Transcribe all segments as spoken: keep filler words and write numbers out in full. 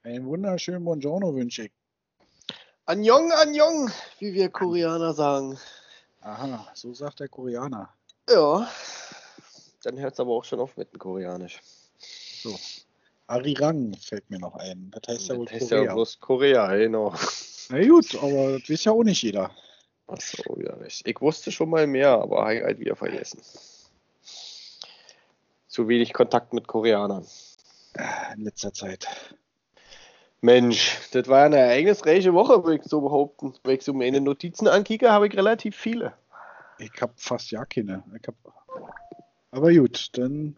Einen wunderschönen Buongiorno wünsche ich. Annyeong, Annyeong, wie wir Koreaner sagen. Aha, so sagt der Koreaner. Ja, dann hört es aber auch schon auf mit dem Koreanisch. So. Arirang fällt mir noch ein. Das heißt ja wohl Das heißt Korea. ja bloß Korea, genau. Na gut, aber das weiß ja auch nicht jeder. Achso, ja nicht. Ich wusste schon mal mehr, aber habe ich halt wieder vergessen. Zu wenig Kontakt mit Koreanern. In letzter Zeit. Mensch, das war ja eine ereignisreiche Woche, würde ich so behaupten. Wenn ich so meine Notizen ankicke, habe ich relativ viele. Ich habe fast ja keine. Ich hab... Aber gut, dann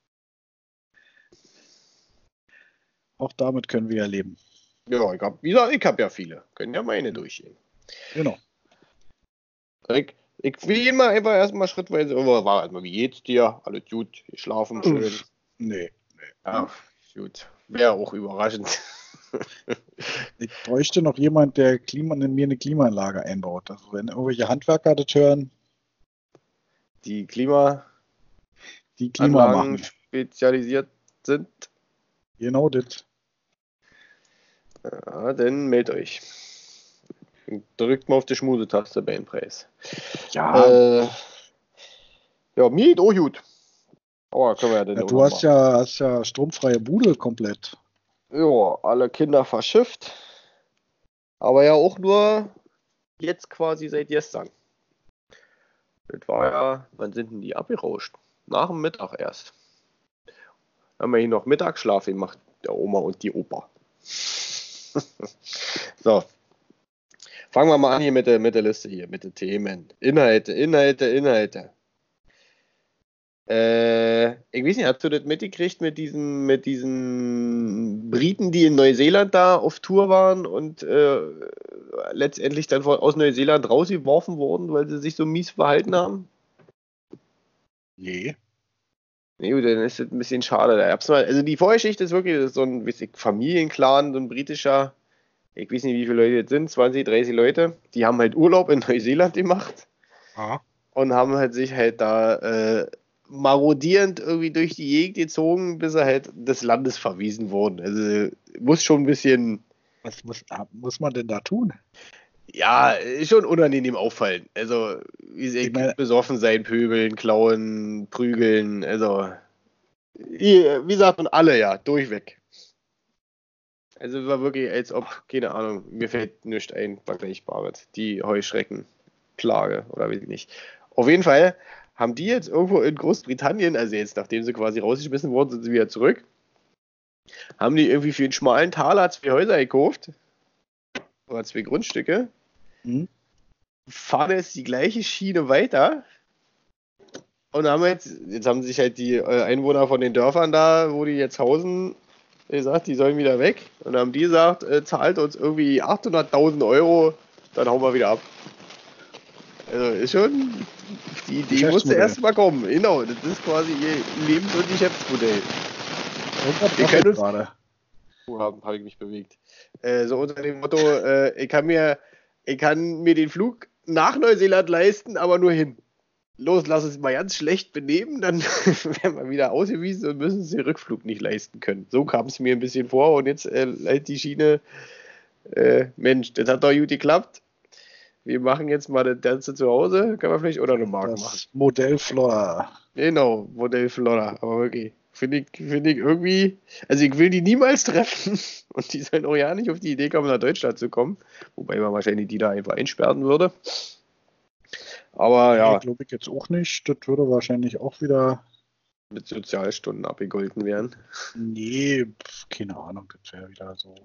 auch damit können wir ja leben. Ja, ich habe, wie gesagt, ich habe ja viele. Können ja meine durchgehen. Genau. Ich, ich will ihn mal einfach erstmal schrittweise, aber war erstmal, wie geht's dir? Alles gut, schlafen schön. Uff, nee, nee. Ja, gut. Wäre auch überraschend. Ich bräuchte noch jemand, der Klima, mir eine Klimaanlage einbaut. Also wenn irgendwelche Handwerker das hören, Die Klimaanlagen die Klima machen. spezialisiert sind, Genau das. ja, dann meldet euch. Drückt mal auf die Schmusetaste bei dem Preis. Ja, Äh, ja, mir geht auch gut. Aber können wir ja dann ja auch du noch hast machen. ja, hast ja stromfreie Bude komplett. Ja, alle Kinder verschifft. Aber ja auch nur jetzt quasi seit gestern. Das war ja, wann sind denn die abgerauscht? Nach dem Mittag erst. Haben wir hier noch Mittagsschlaf gemacht, der Oma und die Opa. So. Fangen wir mal an hier mit der, mit der Liste hier, mit den Themen. Inhalte, Inhalte, Inhalte. Äh, ich weiß nicht, hast du das mitgekriegt mit diesen, mit diesen Briten, die in Neuseeland da auf Tour waren und äh, letztendlich dann von, aus Neuseeland rausgeworfen wurden, weil sie sich so mies verhalten haben? Nee. Nee, gut, dann ist das ein bisschen schade. Da gab's mal, also die Vorgeschichte ist wirklich so ein weiß ich, Familienclan, so ein britischer, ich weiß nicht, wie viele Leute jetzt sind, zwanzig, dreißig Leute, die haben halt Urlaub in Neuseeland gemacht Ah. und haben halt sich halt da äh, marodierend irgendwie durch die Gegend gezogen, bis sie halt des Landes verwiesen wurden. Also muss schon ein bisschen, Was muss, muss man denn da tun? ja, schon unangenehm auffallen. Also, wie Ich gesagt, meine, besoffen sein, pöbeln, klauen, prügeln, also, wie sagt man, alle ja, durchweg. Also war wirklich, als ob, keine Ahnung, mir fällt nichts ein, Vergleichbares. Die Heuschreckenplage oder weiß ich nicht. Auf jeden Fall haben die jetzt irgendwo in Großbritannien, also jetzt nachdem sie quasi rausgeschmissen wurden, sind sie wieder zurück, haben die irgendwie für einen schmalen Taler zwei Häuser gekauft, oder zwei Grundstücke, hm? fahren jetzt die gleiche Schiene weiter und haben jetzt, jetzt haben sich halt die äh, Einwohner von den Dörfern da, wo die jetzt hausen, gesagt, die sollen wieder weg. Und dann haben die gesagt, äh, zahlt uns irgendwie achthunderttausend Euro, dann hauen wir wieder ab. Also ist schon, die Idee musste erst mal kommen. Genau, das ist quasi ihr Lebens- und Geschäftsmodell. Irgendwas Wir können uns, gerade. oh, habe hab ich mich bewegt. Äh, so unter dem Motto, äh, ich kann mir, ich kann mir den Flug nach Neuseeland leisten, aber nur hin. Los, lass uns mal ganz schlecht benehmen, dann werden wir wieder ausgewiesen und müssen uns den Rückflug nicht leisten können. So kam es mir ein bisschen vor und jetzt äh, halt die Schiene, äh, Mensch, das hat doch gut geklappt. Wir machen jetzt mal das Ganze zu Hause, kann man vielleicht oder eine Marke Das machen. Modell Flora. Genau, Modell Flora, aber wirklich. Finde ich, find ich irgendwie, also ich will die niemals treffen und die sollen auch ja nicht auf die Idee kommen, nach Deutschland zu kommen, wobei man wahrscheinlich die da einfach einsperren würde. Aber ja. Nee, glaube ich jetzt auch nicht. Das würde wahrscheinlich auch wieder. Mit Sozialstunden abgegolten werden. Nee, pf, keine Ahnung, das wäre wieder so.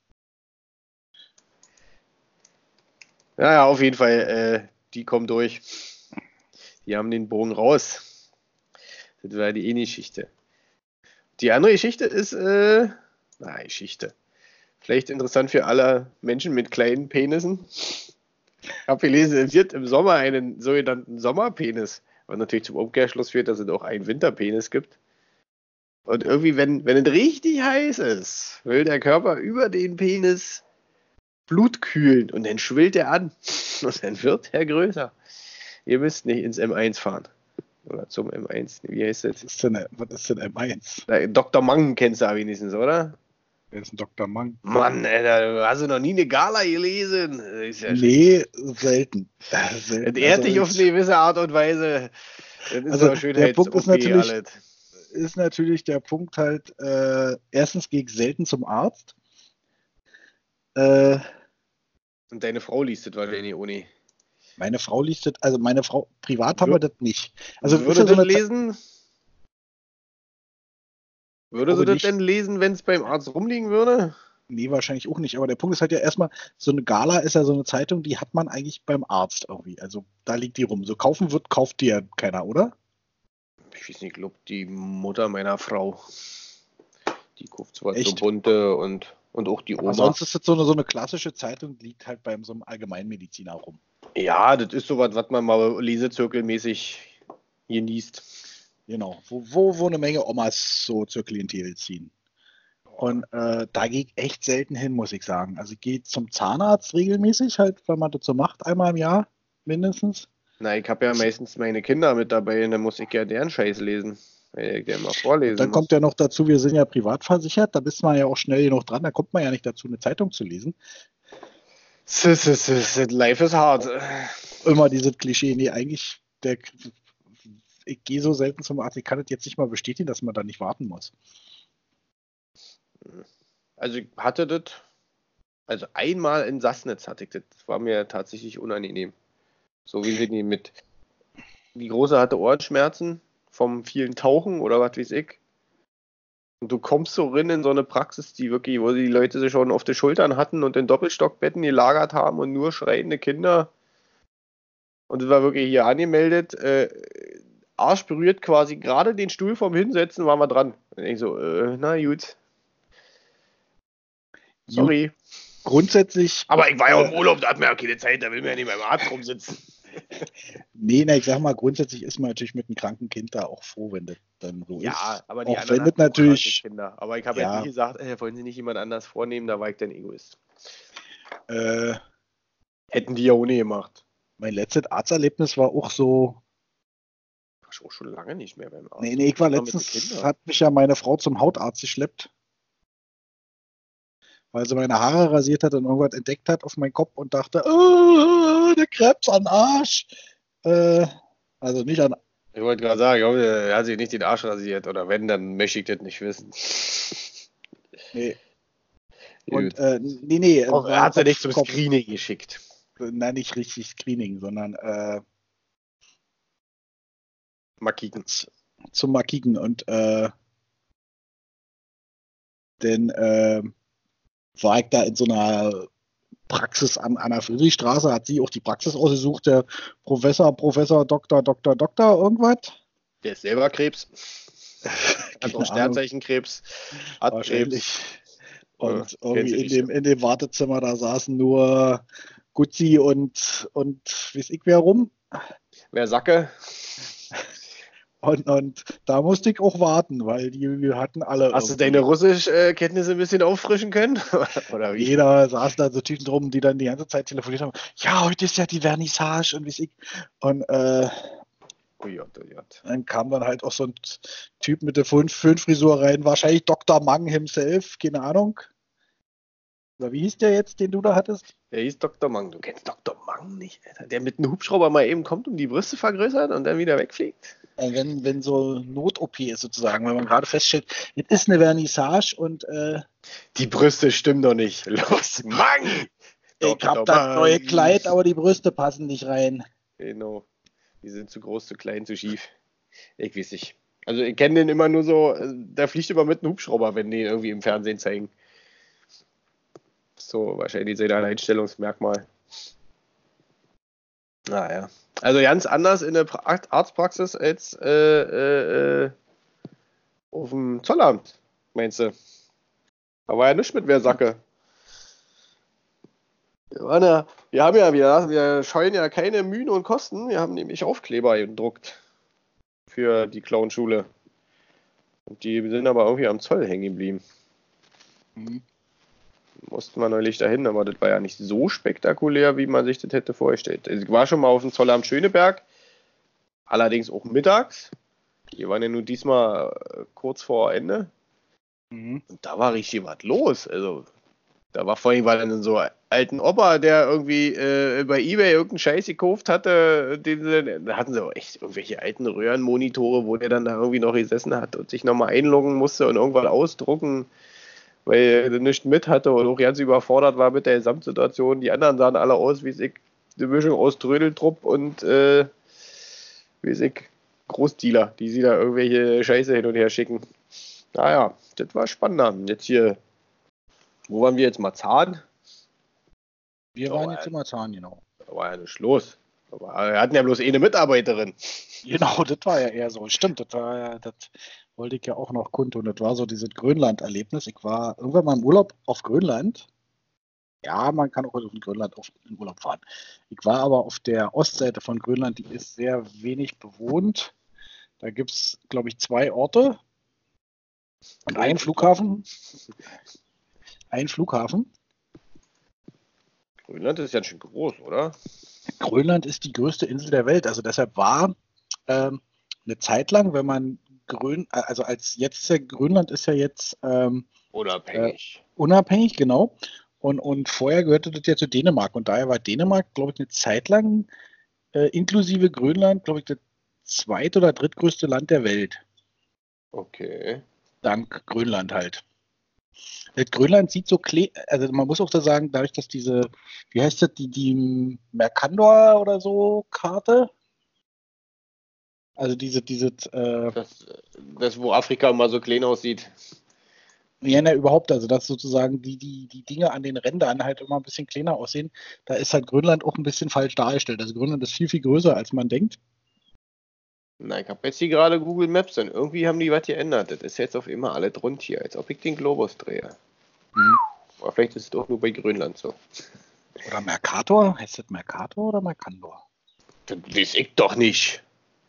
Ja, ja, auf jeden Fall, äh, die kommen durch. Die haben den Bogen raus. Das war die eine Geschichte. Die andere Geschichte ist, äh, na, Geschichte. Vielleicht interessant für alle Menschen mit kleinen Penissen. Ich habe gelesen, es wird im Sommer einen sogenannten Sommerpenis, was natürlich zum Umkehrschluss führt, dass es auch einen Winterpenis gibt. Und irgendwie, wenn, wenn es richtig heiß ist, will der Körper über den Penis Blut kühlen und dann schwillt er an und dann wird er größer. Ihr müsst nicht ins M eins fahren. Oder zum M eins. Wie heißt das? Was ist denn, was ist denn M eins? Doktor Mang kennst du wenigstens, oder? Wer ist ein Doktor Mang? Mann, Alter, hast du noch nie eine Gala gelesen? Das ist ja Nee, selten. Äh, Das selten. ehrt Also, dich auf eine ich, gewisse Art und Weise. Das ist also ja der Punkt ist Schönheits-O P natürlich, alles. ist natürlich der Punkt halt, äh, erstens gehe ich selten zum Arzt. Äh, Und deine Frau liest das wahrscheinlich Uni. Meine Frau liest das, also meine Frau, privat haben wir Wür das nicht. Also ist würde ja so das eine Zeit, lesen? ich Würde sie glaube das nicht, denn lesen, wenn es beim Arzt rumliegen würde? nee, wahrscheinlich auch nicht. Aber der Punkt ist halt ja erstmal, so eine Gala ist ja so eine Zeitung, die hat man eigentlich beim Arzt irgendwie. Also da liegt die rum. So kaufen wird, kauft die ja keiner, oder? Ich weiß nicht, ich glaube, die Mutter meiner Frau, die kauft zwar so Echt? bunte und, und auch die Aber Oma. sonst ist das so eine, so eine klassische Zeitung, die liegt halt beim so einem Allgemeinmediziner rum. Ja, das ist sowas, was man mal lesezirkelmäßig genießt. Genau. Wo, wo, wo eine Menge Omas so zur Klientel ziehen. Und äh, da gehe ich echt selten hin, muss ich sagen. Also ich gehe zum Zahnarzt regelmäßig, halt, weil man das so macht, einmal im Jahr mindestens. Na, ich habe ja meistens meine Kinder mit dabei und dann muss ich ja deren Scheiß lesen, weil ich der immer vorlesen Und dann muss. kommt ja noch dazu, wir sind ja privat versichert, da bist man ja auch schnell genug dran, da kommt man ja nicht dazu, eine Zeitung zu lesen. S -s -s Life is hard. Immer dieses Klischee, nee, eigentlich, der, ich gehe so selten zum Arzt, ich kann das jetzt nicht mal bestätigen, dass man da nicht warten muss. Also ich hatte das, also einmal in Sassnitz hatte ich das, das war mir tatsächlich unangenehm. So wie sie die mit, die Große hatte Ohrenschmerzen vom vielen Tauchen oder was weiß ich. Und du kommst so rein in so eine Praxis, die wirklich, wo die Leute sich schon auf die Schultern hatten und in Doppelstockbetten gelagert haben und nur schreiende Kinder. Und es war wirklich hier angemeldet, äh, Arsch berührt quasi gerade den Stuhl vom Hinsetzen, waren wir dran. Und ich so, äh, na gut. Gut, Sorry. grundsätzlich, Aber ich war ja auch äh, im Urlaub, da hat man ja keine Zeit, da will man ja nicht beim Arzt rumsitzen. nee, na, ich sag mal, grundsätzlich ist man natürlich mit einem kranken Kind da auch froh, wenn das dann so Ja, ist. aber die Auch anderen wenn das hatten auch kranke natürlich, Kinder. Aber ich habe jetzt nicht ja, gesagt, äh, wollen Sie nicht jemand anders vornehmen, da war ich dann Egoist. äh, Hätten die ja ohne gemacht. mein letztes Arzterlebnis war auch so, War schon, schon lange nicht mehr beim nee, Arzt. nee, ich war Immer mit den letztens, Kindern. hat mich ja meine Frau zum Hautarzt geschleppt, weil sie meine Haare rasiert hat und irgendwas entdeckt hat auf meinen Kopf und dachte, oh, der Krebs an Arsch. Äh, also nicht an, Ich wollte gerade sagen, ich hoffe, er hat sich nicht den Arsch rasiert. Oder wenn, dann möchte ich das nicht wissen. nee. Und Gut. äh, nee, nee, Auch, er war hat sie Kopf, nicht zum Kopf, Screening geschickt. nein, nicht richtig Screening, sondern äh, Mal kicken. zum Markigen und äh, dann äh, war ich da in so einer Praxis an einer Friedrichstraße, hat sie auch die Praxis ausgesucht, der Professor, Professor, Doktor, Doktor, Doktor, irgendwas. Der ist selber Krebs. Hat auch Keine Ahnung, Sternzeichenkrebs. Hat wahrscheinlich. Krebs. Äh, Und kennt irgendwie sie in nicht. dem, in dem Wartezimmer, da saßen nur Guzzi und, und weiß ich wer rum. Wer Sacke? Und, und da musste ich auch warten, weil die hatten alle Hast du irgendwie. deine Russisch-Kenntnisse ein bisschen auffrischen können? Oder wie? Jeder saß da so Typen drum, die dann die ganze Zeit telefoniert haben. Ja, heute ist ja die Vernissage und wie ich. Und äh, Ui, ui, ui. dann kam dann halt auch so ein Typ mit der Föhnfrisur rein, wahrscheinlich Doktor Mang himself, keine Ahnung. Oder wie hieß der jetzt, den du da hattest? Der hieß Doktor Mang. Du kennst Doktor Mang nicht, Alter. Der mit einem Hubschrauber mal eben kommt und die Brüste vergrößert und dann wieder wegfliegt. Äh, wenn, wenn so Not-O P ist sozusagen, wenn man gerade feststellt, es ist eine Vernissage und äh, Die Brüste stimmen doch nicht. Los, Mang! ich hab das neue Kleid, aber die Brüste passen nicht rein. Genau. Die sind zu groß, zu klein, zu schief. Ich weiß nicht. Also ich kenne den immer nur so, der fliegt immer mit einem Hubschrauber, wenn die ihn irgendwie im Fernsehen zeigen. So wahrscheinlich sein Alleinstellungsmerkmal. Naja. Also ganz anders in der pra Arztpraxis als äh, äh, äh, auf dem Zollamt, meinst du? Da war ja nichts mit Wersacke. Wir, waren ja, wir haben ja, wir, wir scheuen ja keine Mühen und Kosten. Wir haben nämlich Aufkleber gedruckt für die Clownschule. Und die sind aber irgendwie am Zoll hängen geblieben. Mhm. Mussten wir neulich dahin, aber das war ja nicht so spektakulär, wie man sich das hätte vorgestellt. Also ich war schon mal auf dem Zollamt Schöneberg, allerdings auch mittags. Wir waren ja nur diesmal kurz vor Ende. Mhm. Und da war richtig was los. Also, da war vorhin war dann so ein alten Opa, der irgendwie äh, bei eBay irgendeinen Scheiß gekauft hatte. Den, sie- da hatten sie auch echt irgendwelche alten Röhrenmonitore, wo der dann da irgendwie noch gesessen hat und sich nochmal einloggen musste und irgendwas ausdrucken, weil er nichts mit hatte und auch ganz überfordert war mit der Gesamtsituation. Die anderen sahen alle aus, wie ich, eine Mischung aus Trödeltrupp und äh, wie ich, Großdealer, die sie da irgendwelche Scheiße hin und her schicken. Naja, das war spannend. Jetzt hier, wo waren wir jetzt? Marzahn? Wir Da waren war jetzt ja, in Marzahn, genau. da war ja nichts los. Aber wir hatten ja bloß eine Mitarbeiterin. Genau, das war ja eher so. Stimmt, das war ja, das wollte ich ja auch noch kundtun. Das war so dieses Grönland-Erlebnis. Ich war irgendwann mal im Urlaub auf Grönland. Ja, man kann auch in Grönland auf, in Urlaub fahren. Ich war aber auf der Ostseite von Grönland, die ist sehr wenig bewohnt. Da gibt es, glaube ich, zwei Orte und einen Flughafen. Ein Flughafen. Grönland ist ja schon groß, oder? Grönland ist die größte Insel der Welt. Also deshalb war ähm, eine Zeit lang, wenn man Grön, also als jetzt ja Grönland ist ja jetzt ähm, äh, Unabhängig. unabhängig, genau. Und, und vorher gehörte das ja zu Dänemark. Und daher war Dänemark, glaube ich, eine Zeit lang äh, inklusive Grönland, glaube ich, das zweit- oder drittgrößte Land der Welt. Okay. Dank Grönland halt. Das Grönland sieht so kle also man muss auch da sagen, dadurch, dass diese, wie heißt das, die, die Mercandor oder so Karte, also diese, diese, äh, Das, das, wo Afrika immer so klein aussieht. ja, ne, überhaupt, also dass sozusagen die, die, die Dinge an den Rändern halt immer ein bisschen kleiner aussehen, da ist halt Grönland auch ein bisschen falsch dargestellt. Also Grönland ist viel, viel größer, als man denkt. Na, ich habe jetzt hier gerade Google Maps und irgendwie haben die was geändert. Das ist jetzt auf immer alle rund hier, als ob ich den Globus drehe. Mhm. Aber vielleicht ist es doch nur bei Grönland so. Oder Mercator? Heißt das Mercator oder Mercandor? Das weiß ich doch nicht.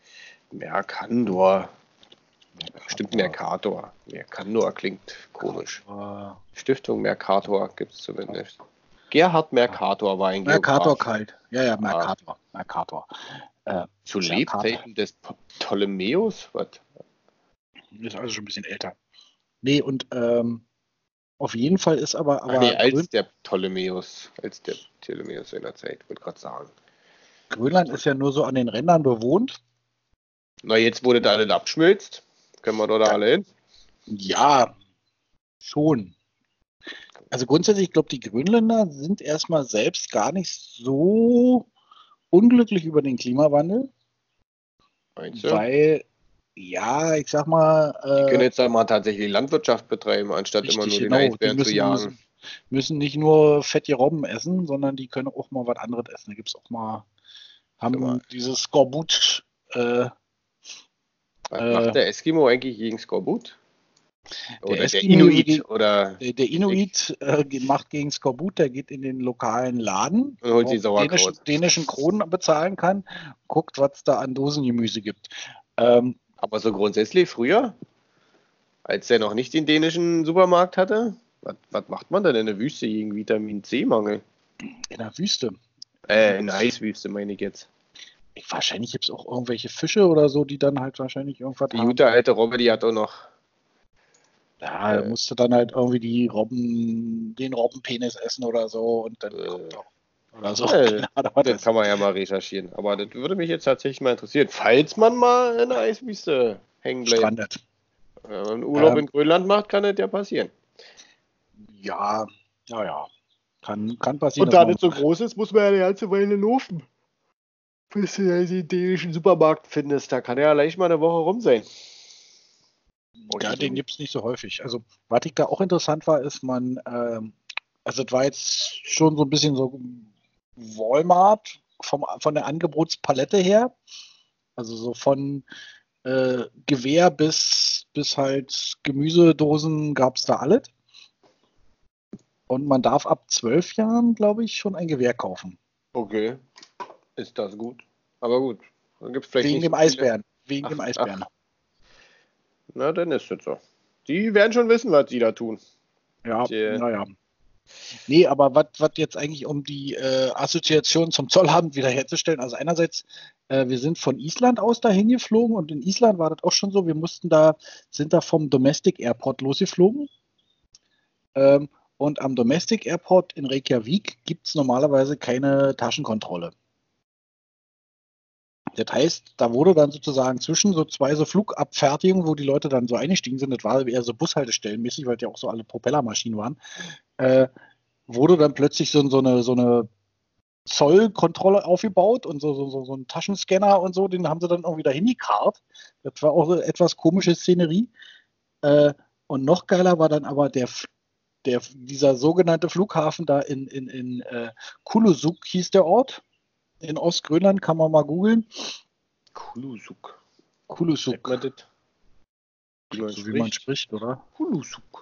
Mercandor. Stimmt, Mercator. Mercandor klingt komisch. Mercator, Stiftung Mercator gibt es zumindest. Gerhard Mercator war ein Mercator Geograf. kalt. Ja, ja, Ah, Mercator. Mercator. Äh, zu Mercator Lebzeiten des P- Ptolemäus? Was? ist also schon ein bisschen älter. Nee, und ähm, auf jeden Fall ist aber, Ach nee, aber Grön als der Ptolemäus. Als der Ptolemäus seiner Zeit, wollte gerade sagen. Grönland ist ja nur so an den Rändern bewohnt. Na, jetzt wurde da alles abschmilzt. Können wir doch da Ja, alle hin? ja, schon. Also grundsätzlich, ich glaube, die Grönländer sind erstmal selbst gar nicht so unglücklich über den Klimawandel, Meinst du? weil, ja, ich sag mal, Die können äh, jetzt einmal tatsächlich Landwirtschaft betreiben, anstatt immer richtig, nur den genau, die Eisbären zu müssen, jagen. müssen, müssen nicht nur fette Robben essen, sondern die können auch mal was anderes essen. Da gibt es auch mal, Sag mal, haben dieses Skorbut, äh, was macht äh, der Eskimo eigentlich gegen Skorbut? der Oder der Eskimo, Inuit? Oder der, der wie ich, Inuit äh, macht gegen Skorbut, der geht in den lokalen Laden, und holt wo sie er dänischen, Sauerkraut. dänischen Kronen bezahlen kann, guckt, was es da an Dosengemüse gibt. Ähm, Aber so grundsätzlich früher, als er noch nicht den dänischen Supermarkt hatte, was, was macht man denn in der Wüste gegen Vitamin C-Mangel? in der Wüste. Äh, in der Eiswüste meine ich jetzt. Ich, wahrscheinlich gibt es auch irgendwelche Fische oder so, die dann halt wahrscheinlich irgendwas Die haben. gute alte Robbe, die hat auch noch. Ja, da Äh, musst du dann halt irgendwie die Robben, den Robbenpenis essen oder so und dann kommt äh, auch. Oder so. äh, Keine Ahnung, was das das kann man ja mal recherchieren. Aber das würde mich jetzt tatsächlich mal interessieren. Falls man mal in der Eiswüste hängen bleibt, strandet. wenn man einen Urlaub Ähm, in Grönland macht, kann das ja passieren. ja, ja, ja. Kann, kann passieren, Und dass da man. das so groß ist, muss man ja eine ganze Weile laufen, bis du ja den dänischen Supermarkt findest. Da kann ja leicht mal eine Woche rum sein. Ja, den gibt es nicht so häufig. Also, was ich da auch interessant war, ist, man, ähm, also es war jetzt schon so ein bisschen so Walmart vom, von der Angebotspalette her. Also so von äh, Gewehr bis, bis halt Gemüsedosen gab es da alles. Und man darf ab zwölf Jahren, glaube ich, schon ein Gewehr kaufen. Okay, ist das gut. Aber gut, dann gibt es vielleicht Wegen nicht dem so viele. Eisbären. Wegen Ach, dem Eisbären. ach, na dann ist das so. Die werden schon wissen, was sie da tun. Ja, Die, naja. Nee, aber was jetzt eigentlich um die äh, Assoziation zum Zollamt wiederherzustellen, also einerseits Äh, wir sind von Island aus dahin geflogen und in Island war das auch schon so, wir mussten da, sind da vom Domestic Airport losgeflogen. Ähm, und am Domestic Airport in Reykjavik gibt es normalerweise keine Taschenkontrolle. Das heißt, da wurde dann sozusagen zwischen so zwei so Flugabfertigungen, wo die Leute dann so eingestiegen sind, das war eher so Bushaltestellenmäßig, weil das ja auch so alle Propellermaschinen waren, äh, wurde dann plötzlich so, so eine, so eine Zollkontrolle aufgebaut und so, so, so, so ein Taschenscanner und so, den haben sie dann irgendwie dahin gekarrt. Das war auch eine etwas komische Szenerie. Äh, und noch geiler war dann aber der, der, dieser sogenannte Flughafen da in, in, in äh, Kulusuk hieß der Ort. In Ostgrönland kann man mal googeln. Kulusuk. Kulusuk. Man das? Wie man So spricht. wie man spricht, oder? Kulusuk.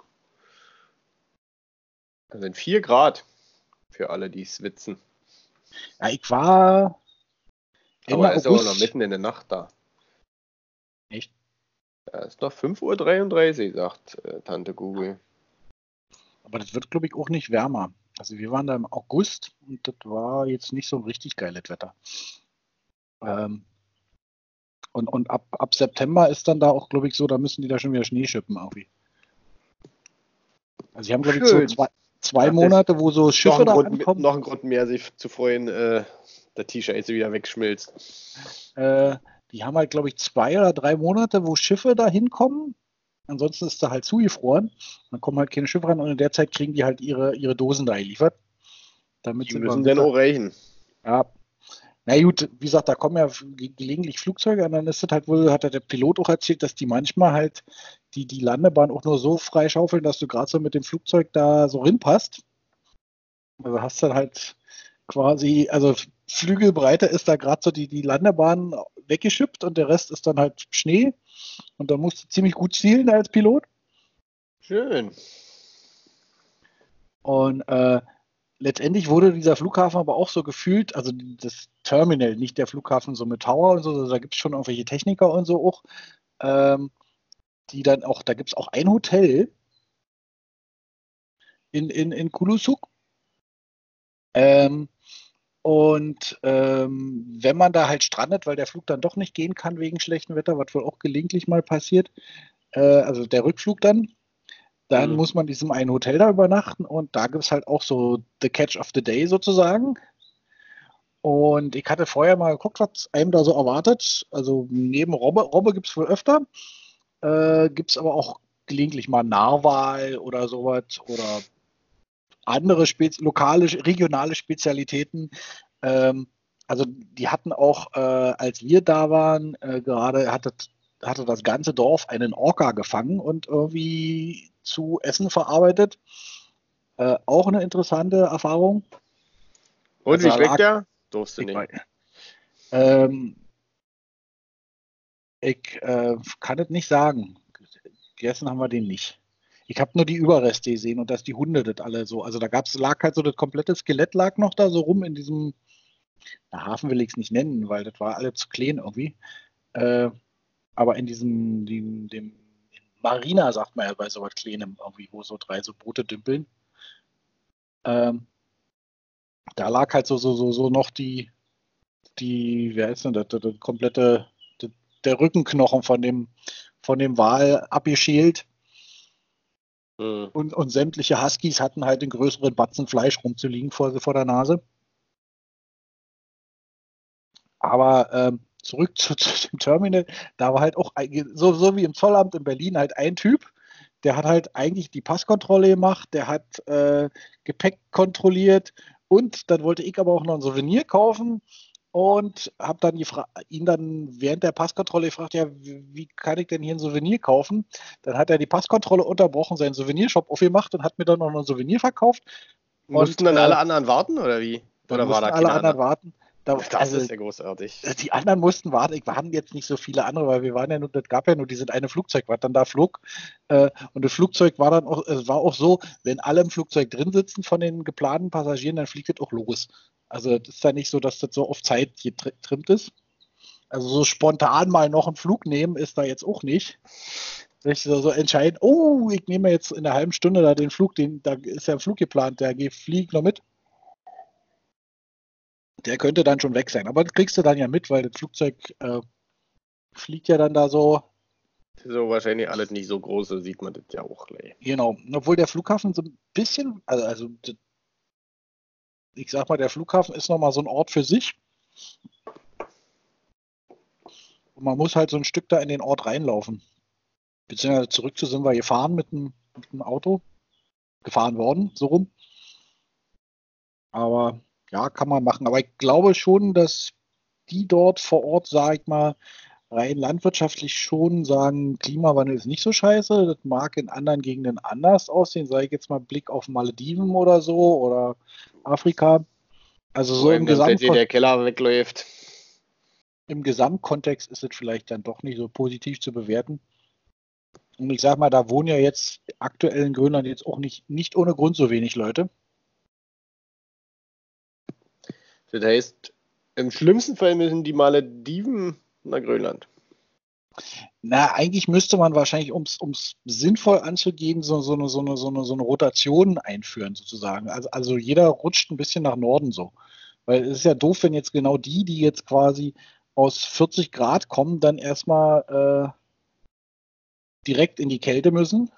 Das sind vier Grad für alle, die schwitzen. Ja, ich war Ende Aber er ist auch noch August. mitten in der Nacht da. Echt? Ja, ist noch fünf Uhr dreiunddreißig, sagt äh, Tante Google. Aber das wird, glaube ich, auch nicht wärmer. Also wir waren da im August und das war jetzt nicht so ein richtig geiles Wetter. Ähm, und und ab, ab September ist dann da auch, glaube ich, so, da müssen die da schon wieder Schnee schippen irgendwie. Also sie haben, glaube ich, so Schön. zwei, zwei Ja, das- Monate, wo so Noch Schiffe ein, da Grund, ankommen. noch ein Grund mehr, sich zu freuen, äh, der T-Shirt jetzt wieder wegschmilzt. Äh, die haben halt, glaube ich, zwei oder drei Monate, wo Schiffe da hinkommen. Ansonsten ist da halt zugefroren. Dann kommen halt keine Schiffe ran und in der Zeit kriegen die halt ihre, ihre Dosen da geliefert. Damit Die sind wir müssen im dann Winter. auch reichen. Ja. Na gut, wie gesagt, da kommen ja ge- gelegentlich Flugzeuge und dann ist das halt wohl, hat der Pilot auch erzählt, dass die manchmal halt die, die Landebahn auch nur so freischaufeln, dass du gerade so mit dem Flugzeug da so rinpasst. Also hast dann halt quasi, also Flügelbreite ist da gerade so die, die Landebahn weggeschippt und der Rest ist dann halt Schnee und da musst du ziemlich gut zielen als Pilot. Schön. Und äh, letztendlich wurde dieser Flughafen aber auch so gefühlt, also das Terminal, nicht der Flughafen so mit Tower und so, also da gibt es schon irgendwelche Techniker und so auch, ähm, die dann auch, da gibt es auch ein Hotel in, in, in Kulusuk. Ähm, und ähm, wenn man da halt strandet, weil der Flug dann doch nicht gehen kann wegen schlechtem Wetter, was wohl auch gelegentlich mal passiert, äh, also der Rückflug dann, dann Hm. muss man in diesem einen Hotel da übernachten und da gibt es halt auch so the Catch of the Day sozusagen. Und ich hatte vorher mal geguckt, was einem da so erwartet. Also neben Robbe, Robbe gibt es wohl öfter. Äh, gibt es aber auch gelegentlich mal Narwal oder sowas oder andere Spez lokale, regionale Spezialitäten. Ähm, also die hatten auch, äh, als wir da waren, äh, gerade hatte, hatte das ganze Dorf einen Orca gefangen und irgendwie zu Essen verarbeitet. Äh, auch eine interessante Erfahrung. Und Also wie da schmeckt lag, der? Durfst du ich, nicht. ähm, ich äh, kann es nicht sagen. Gegessen haben wir den nicht. Ich habe nur die Überreste gesehen und dass die Hunde das alle so. Also da gab's, lag halt so das komplette Skelett lag noch da so rum in diesem, na, Hafen will ich es nicht nennen, weil das war alle zu klein irgendwie. Äh, aber in diesem, dem, dem Marina sagt man ja bei so was Kleinem irgendwie, wo so drei so Boote dümpeln. Ähm, da lag halt so, so, so, so noch die, die, wer ist denn das, das, das komplette, das, der Rückenknochen von dem, von dem Wal abgeschält. Hm. Und, und sämtliche Huskies hatten halt den größeren Batzen Fleisch rumzuliegen vor, vor der Nase. Aber ähm, zurück zu, zu, dem Terminal, da war halt auch so, so wie im Zollamt in Berlin halt ein Typ, der hat halt eigentlich die Passkontrolle gemacht, der hat äh, Gepäck kontrolliert und dann wollte ich aber auch noch ein Souvenir kaufen und habe dann ihn dann während der Passkontrolle gefragt, ja, wie, wie kann ich denn hier ein Souvenir kaufen? Dann hat er die Passkontrolle unterbrochen, seinen Souvenirshop aufgemacht und hat mir dann noch ein Souvenir verkauft. Mussten Und dann äh, alle anderen warten, oder wie? dann Oder war mussten da alle keiner anderen anderen? warten. Da, Das also ist ja großartig. die anderen mussten warten. Ich waren jetzt nicht so viele andere, weil wir waren ja nur, das gab ja nur dieses eine Flugzeug, was dann da flog. Äh, und das Flugzeug war dann auch, es war auch so, wenn alle im Flugzeug drin sitzen von den geplanten Passagieren, dann fliegt das auch los. Also das ist ja nicht so, dass das so auf Zeit getrimmt ist. Also so spontan mal noch einen Flug nehmen ist da jetzt auch nicht. Sich so, so entscheiden, oh, ich nehme jetzt in einer halben Stunde da den Flug, den, da ist ja ein Flug geplant, der fliegt noch mit. Der könnte dann schon weg sein. Aber das kriegst du dann ja mit, weil das Flugzeug äh, fliegt ja dann da so. So wahrscheinlich alles nicht so groß, so sieht man das ja auch gleich. Genau. Obwohl der Flughafen so ein bisschen, also, also ich sag mal, der Flughafen ist nochmal so ein Ort für sich. Und man muss halt so ein Stück da in den Ort reinlaufen. Beziehungsweise zurück zu sind wir gefahren mit dem, mit dem Auto. Gefahren worden, so rum. Aber ja, kann man machen. Aber ich glaube schon, dass die dort vor Ort, sag ich mal, rein landwirtschaftlich schon sagen, Klimawandel ist nicht so scheiße. Das mag in anderen Gegenden anders aussehen. Sage ich jetzt mal Blick auf Malediven oder so oder Afrika. Also Wo so im, einem dann Gesamt plötzlich der Keller wegläuft. im Gesamtkontext ist es vielleicht dann doch nicht so positiv zu bewerten. Und ich sag mal, da wohnen ja jetzt aktuell in Grönland jetzt auch nicht, nicht ohne Grund so wenig Leute. Das heißt, im schlimmsten Fall müssen die Malediven nach Grönland. Na, eigentlich müsste man wahrscheinlich, um es sinnvoll anzugehen, so, so, eine, so, eine, so, eine, so eine Rotation einführen, sozusagen. Also, also jeder rutscht ein bisschen nach Norden so. Weil es ist ja doof, wenn jetzt genau die, die jetzt quasi aus vierzig Grad kommen, dann erstmal äh, direkt in die Kälte müssen.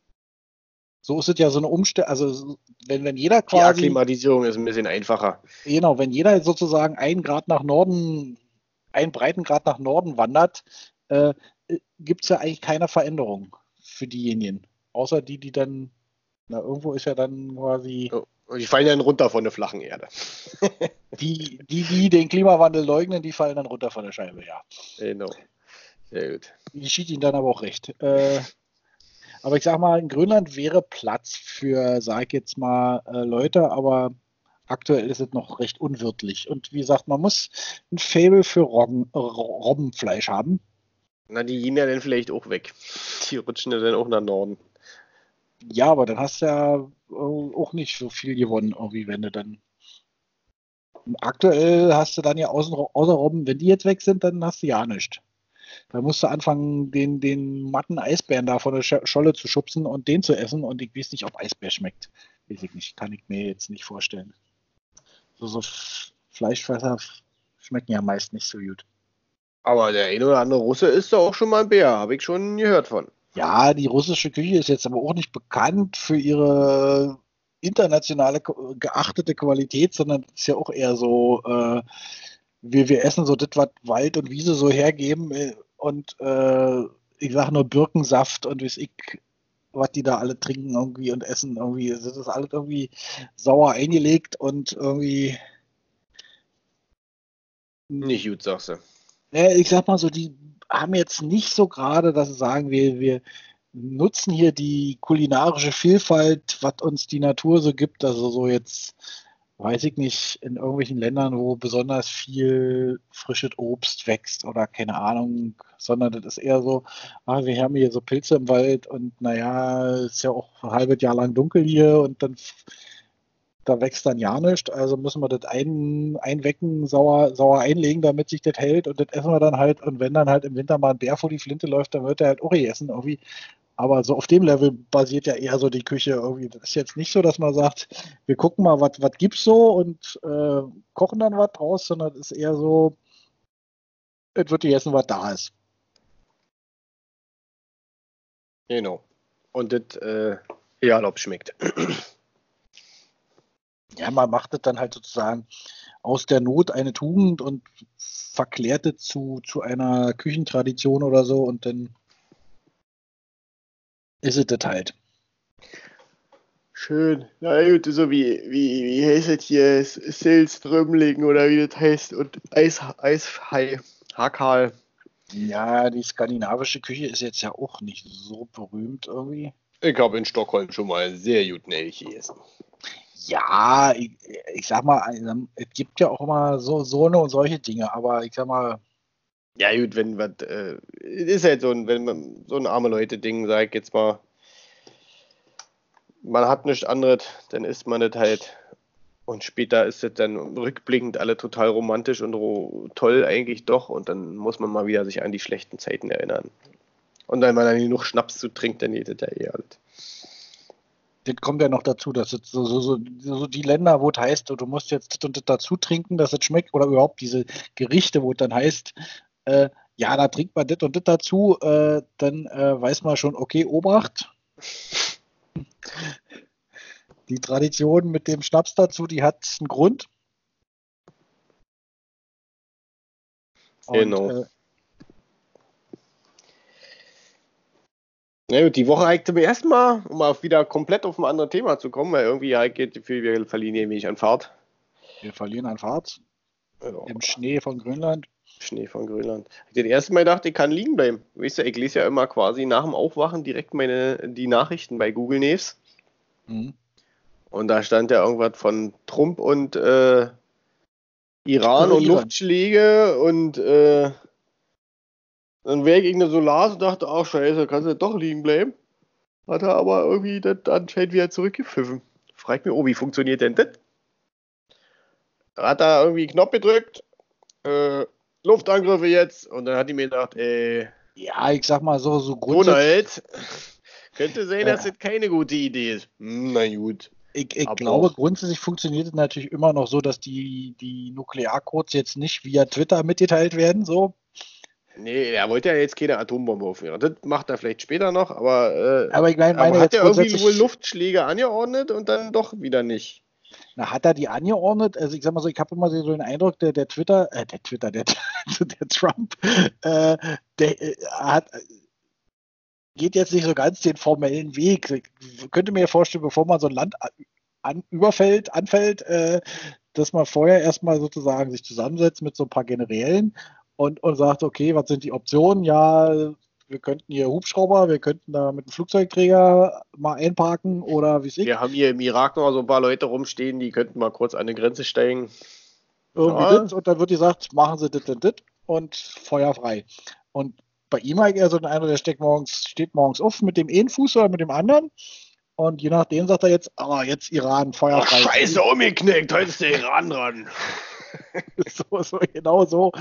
So ist es ja so eine Umstellung, also wenn, wenn jeder Die quasi, Akklimatisierung ist ein bisschen einfacher. genau, wenn jeder sozusagen einen Grad nach Norden, einen Breitengrad nach Norden wandert, äh, gibt es ja eigentlich keine Veränderung für diejenigen. Außer die, die dann, na, irgendwo ist ja dann quasi, Oh, und die fallen dann runter von der flachen Erde. die, die, die den Klimawandel leugnen, die fallen dann runter von der Scheibe, ja. Genau. Sehr gut. Die schied ihnen dann aber auch recht. Äh, aber ich sag mal, in Grönland wäre Platz für, sag ich jetzt mal, äh, Leute, aber aktuell ist es noch recht unwirtlich. Und wie gesagt, man muss ein Faible für Roggen, äh, Robbenfleisch haben. Na, die gehen ja dann vielleicht auch weg. Die rutschen ja dann auch nach Norden. Ja, aber dann hast du ja äh, auch nicht so viel gewonnen, irgendwie, wenn du dann. Aktuell hast du dann ja außen, außer Robben, wenn die jetzt weg sind, dann hast du ja nichts. Da musst du anfangen, den, den matten Eisbären da von der Sch- Scholle zu schubsen und den zu essen. Und ich weiß nicht, ob Eisbär schmeckt. Weiß ich nicht. Kann ich mir jetzt nicht vorstellen. So, so F- Fleischfresser schmecken ja meist nicht so gut. Aber der eine oder andere Russe ist da auch schon mal ein Bär, habe ich schon gehört von. Ja, die russische Küche ist jetzt aber auch nicht bekannt für ihre internationale ko- geachtete Qualität, sondern ist ja auch eher so, äh, wir, wir essen so das, was Wald und Wiese so hergeben äh, und äh, ich sage nur Birkensaft und weiß ich, was die da alle trinken irgendwie und essen irgendwie. Das ist alles irgendwie sauer eingelegt und irgendwie, Nicht gut, sagst du. ja, ich sag mal so, die haben jetzt nicht so gerade, dass sie sagen, wir, wir nutzen hier die kulinarische Vielfalt, was uns die Natur so gibt. Also so jetzt, weiß ich nicht, in irgendwelchen Ländern, wo besonders viel frisches Obst wächst oder keine Ahnung, sondern das ist eher so, ah, wir haben hier so Pilze im Wald und naja, ist ja auch ein halbes Jahr lang dunkel hier und dann da wächst dann ja nichts, also müssen wir das ein, einwecken, sauer, sauer einlegen, damit sich das hält und das essen wir dann halt und wenn dann halt im Winter mal ein Bär vor die Flinte läuft, dann wird er halt auch essen irgendwie. Aber so auf dem Level basiert ja eher so die Küche irgendwie. Das ist jetzt nicht so, dass man sagt, wir gucken mal, was was gibt's so und äh, kochen dann was draus, sondern es ist eher so, es wird gegessen, was da ist. Genau. Und das, äh, ja, ob schmeckt. Ja, man macht es dann halt sozusagen aus der Not eine Tugend und verklärt es zu, zu einer Küchentradition oder so und dann ist es das halt. Schön. Na gut, so wie, wie, wie heißt es hier? Silströmling oder wie das heißt. Und Eis, Eishai, Hakal. Ja, die skandinavische Küche ist jetzt ja auch nicht so berühmt irgendwie. Ich habe in Stockholm schon mal sehr gut Elch gegessen. Ja, ich, ich sag mal, also, es gibt ja auch immer so, so eine und solche Dinge, aber ich sag mal, Ja gut, wenn was, äh, ist halt so ein, wenn man so ein arme Leute-Ding, sag ich jetzt mal, man hat nichts anderes, dann isst man das halt. Und später ist es dann rückblickend alle total romantisch und ro toll eigentlich doch. Und dann muss man mal wieder sich an die schlechten Zeiten erinnern. Und wenn man dann genug Schnaps zu trinkt, dann geht das ja eh alles. das kommt ja noch dazu, dass es so, so, so, so die Länder, wo es heißt, du musst jetzt das und das dazu trinken, dass es schmeckt, oder überhaupt diese Gerichte, wo es dann heißt, äh, ja, da trinkt man das und das dazu, äh, dann äh, weiß man schon, okay, Obacht. Die Tradition mit dem Schnaps dazu, die hat einen Grund. Und, Genau. äh, Na gut, die Woche habe ich zum ersten Mal, um mal wieder komplett auf ein anderes Thema zu kommen, weil irgendwie habe ich das Gefühl, wir verlieren hier ein wenig an Fahrt. wir verlieren an Fahrt Ja. im Schnee von Grönland. Schnee von Grönland. Ich das erste Mal gedacht, ich kann liegen bleiben. Weißt du, ich lese ja immer quasi nach dem Aufwachen direkt meine, die Nachrichten bei Google News. Mhm. Und da stand ja irgendwas von Trump und äh, Iran Also und Iran. Luftschläge und äh, dann wäre ich in der Solar und dachte, ach scheiße, kannst du doch liegen bleiben. Hat er aber irgendwie das anscheinend wieder zurückgepfiffen. Fragt mich, oh, wie funktioniert denn das? Hat er irgendwie einen Knopf gedrückt, äh, Luftangriffe jetzt, und dann hat die mir gedacht, ey, Ja, ich sag mal so, so grundsätzlich. Ronald, könnte sein, dass Äh. das keine gute Idee ist. Hm, na gut. Ich, ich Aber glaube, auch- grundsätzlich funktioniert es natürlich immer noch so, dass die, die Nuklearcodes jetzt nicht via Twitter mitgeteilt werden. So. Nee, er wollte ja jetzt keine Atombombe aufhören. Das macht er vielleicht später noch, aber, äh, Aber ich meine, aber meine hat jetzt er irgendwie grundsätzlich, wohl Luftschläge angeordnet und dann doch wieder nicht. na, hat er die angeordnet? Also ich sag mal so, ich habe immer so den Eindruck, der, der Twitter, äh, der Twitter, der, der Trump, äh, der äh, hat, geht jetzt nicht so ganz den formellen Weg. Ich könnte mir vorstellen, bevor man so ein Land an, überfällt, anfällt, äh, dass man vorher erstmal sozusagen sich zusammensetzt mit so ein paar Generälen und, und sagt, okay, was sind die Optionen? Ja, wir könnten hier Hubschrauber, wir könnten da mit einem Flugzeugträger mal einparken oder wie es ich. Wir haben hier im Irak noch so ein paar Leute rumstehen, die könnten mal kurz an die Grenze steigen. Irgendwie Ja. das und dann wird gesagt, machen Sie das und das und Feuer frei. Und bei ihm habe ich eher so den Eindruck, der steht morgens, steht morgens auf mit dem einen Fuß oder mit dem anderen. Und je nachdem sagt er jetzt, aber jetzt Iran, Feuer Ach, frei. scheiße, umgeknickt, heute ist der Iran dran. so, so, genau so.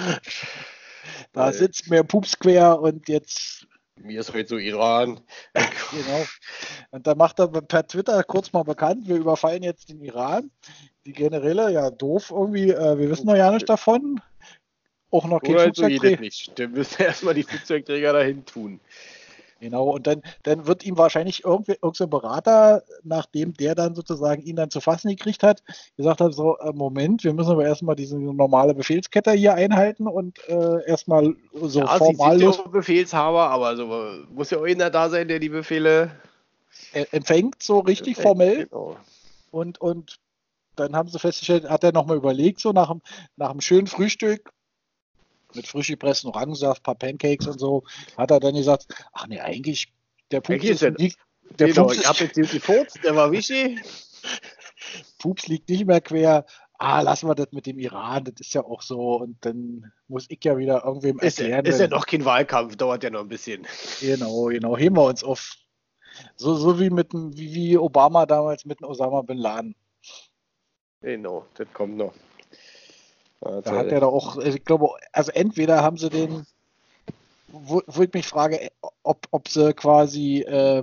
Da Äh. sitzt mir Pups quer und jetzt, Mir ist heute so Iran. genau. Und dann macht er per Twitter kurz mal bekannt, wir überfallen jetzt den Iran. Die Generäle, ja doof irgendwie, äh, wir wissen noch ja nicht davon. Auch noch kein Oder so geht das Flugzeugträger. nicht. Dann müssen erstmal die Flugzeugträger dahin tun. Genau, und dann, dann wird ihm wahrscheinlich irgendwie, irgendein Berater, nachdem der dann sozusagen ihn dann zu fassen gekriegt hat, gesagt hat, so, äh, Moment, wir müssen aber erstmal diese normale Befehlskette hier einhalten und äh, erstmal so Ja, sie formal sind ja los auch Befehlshaber, aber so muss ja auch einer da sein, der die Befehle äh, empfängt, so richtig empfängt. formell. Genau. Und, und dann haben sie festgestellt, hat er nochmal überlegt, so nach dem, nach dem schönen Frühstück mit frisch gepresstem Orangensaft, paar Pancakes und so, hat er dann gesagt, ach nee, eigentlich, der Pups, Eigentlich ist, ist liegt, der Genau, Pups, ich habe ist, jetzt die gefurzt, der war wichtig. Pups liegt nicht mehr quer. Ah, lassen wir das mit dem Iran, das ist ja auch so. Und dann muss ich ja wieder irgendwem Ist, erklären. ist ja wenn- noch kein Wahlkampf, dauert ja noch ein bisschen. Genau, genau, heben wir uns auf. So, so wie mit dem, wie, wie Obama damals mit dem Osama Bin Laden. Genau, das kommt noch. Also, Da hat er doch auch, ich glaube, also entweder haben sie den, wo, wo ich mich frage, ob, ob sie quasi äh,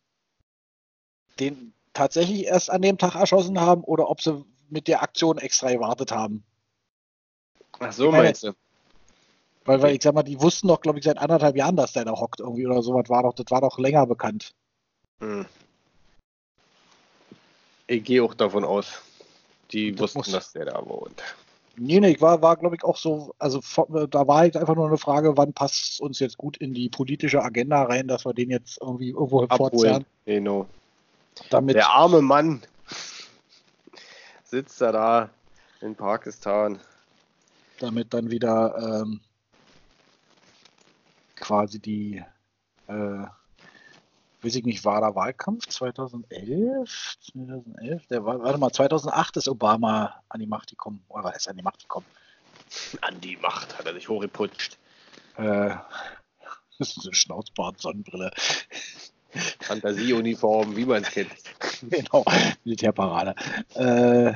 den tatsächlich erst an dem Tag erschossen haben oder ob sie mit der Aktion extra gewartet haben. ach so, Ich meine, meinst du? Weil, weil Okay. ich sag mal, die wussten doch, glaube ich, seit anderthalb Jahren, dass der da hockt irgendwie oder sowas war doch, das war doch länger bekannt. Hm. Ich gehe auch davon aus, die Das wussten, muss- dass der da wohnt. Nee, nee, war, war glaube ich, auch so, also von- da war jetzt einfach nur eine Frage, wann passt es uns jetzt gut in die politische Agenda rein, dass wir den jetzt irgendwie irgendwo Abholen. fortzerren, Genau. damit, Der arme Mann sitzt da, da in Pakistan. damit dann wieder ähm, quasi die, äh, weiß ich nicht, war da Wahlkampf zweitausendelf? zweitausendelf? Der war, warte mal, zweitausendacht ist Obama an die Macht gekommen, oder ist an die Macht gekommen. An die Macht hat er sich hochgeputscht. Äh, das ist eine Schnauzbart, Sonnenbrille. Fantasieuniform, wie man es kennt. Genau, Militärparade. Äh,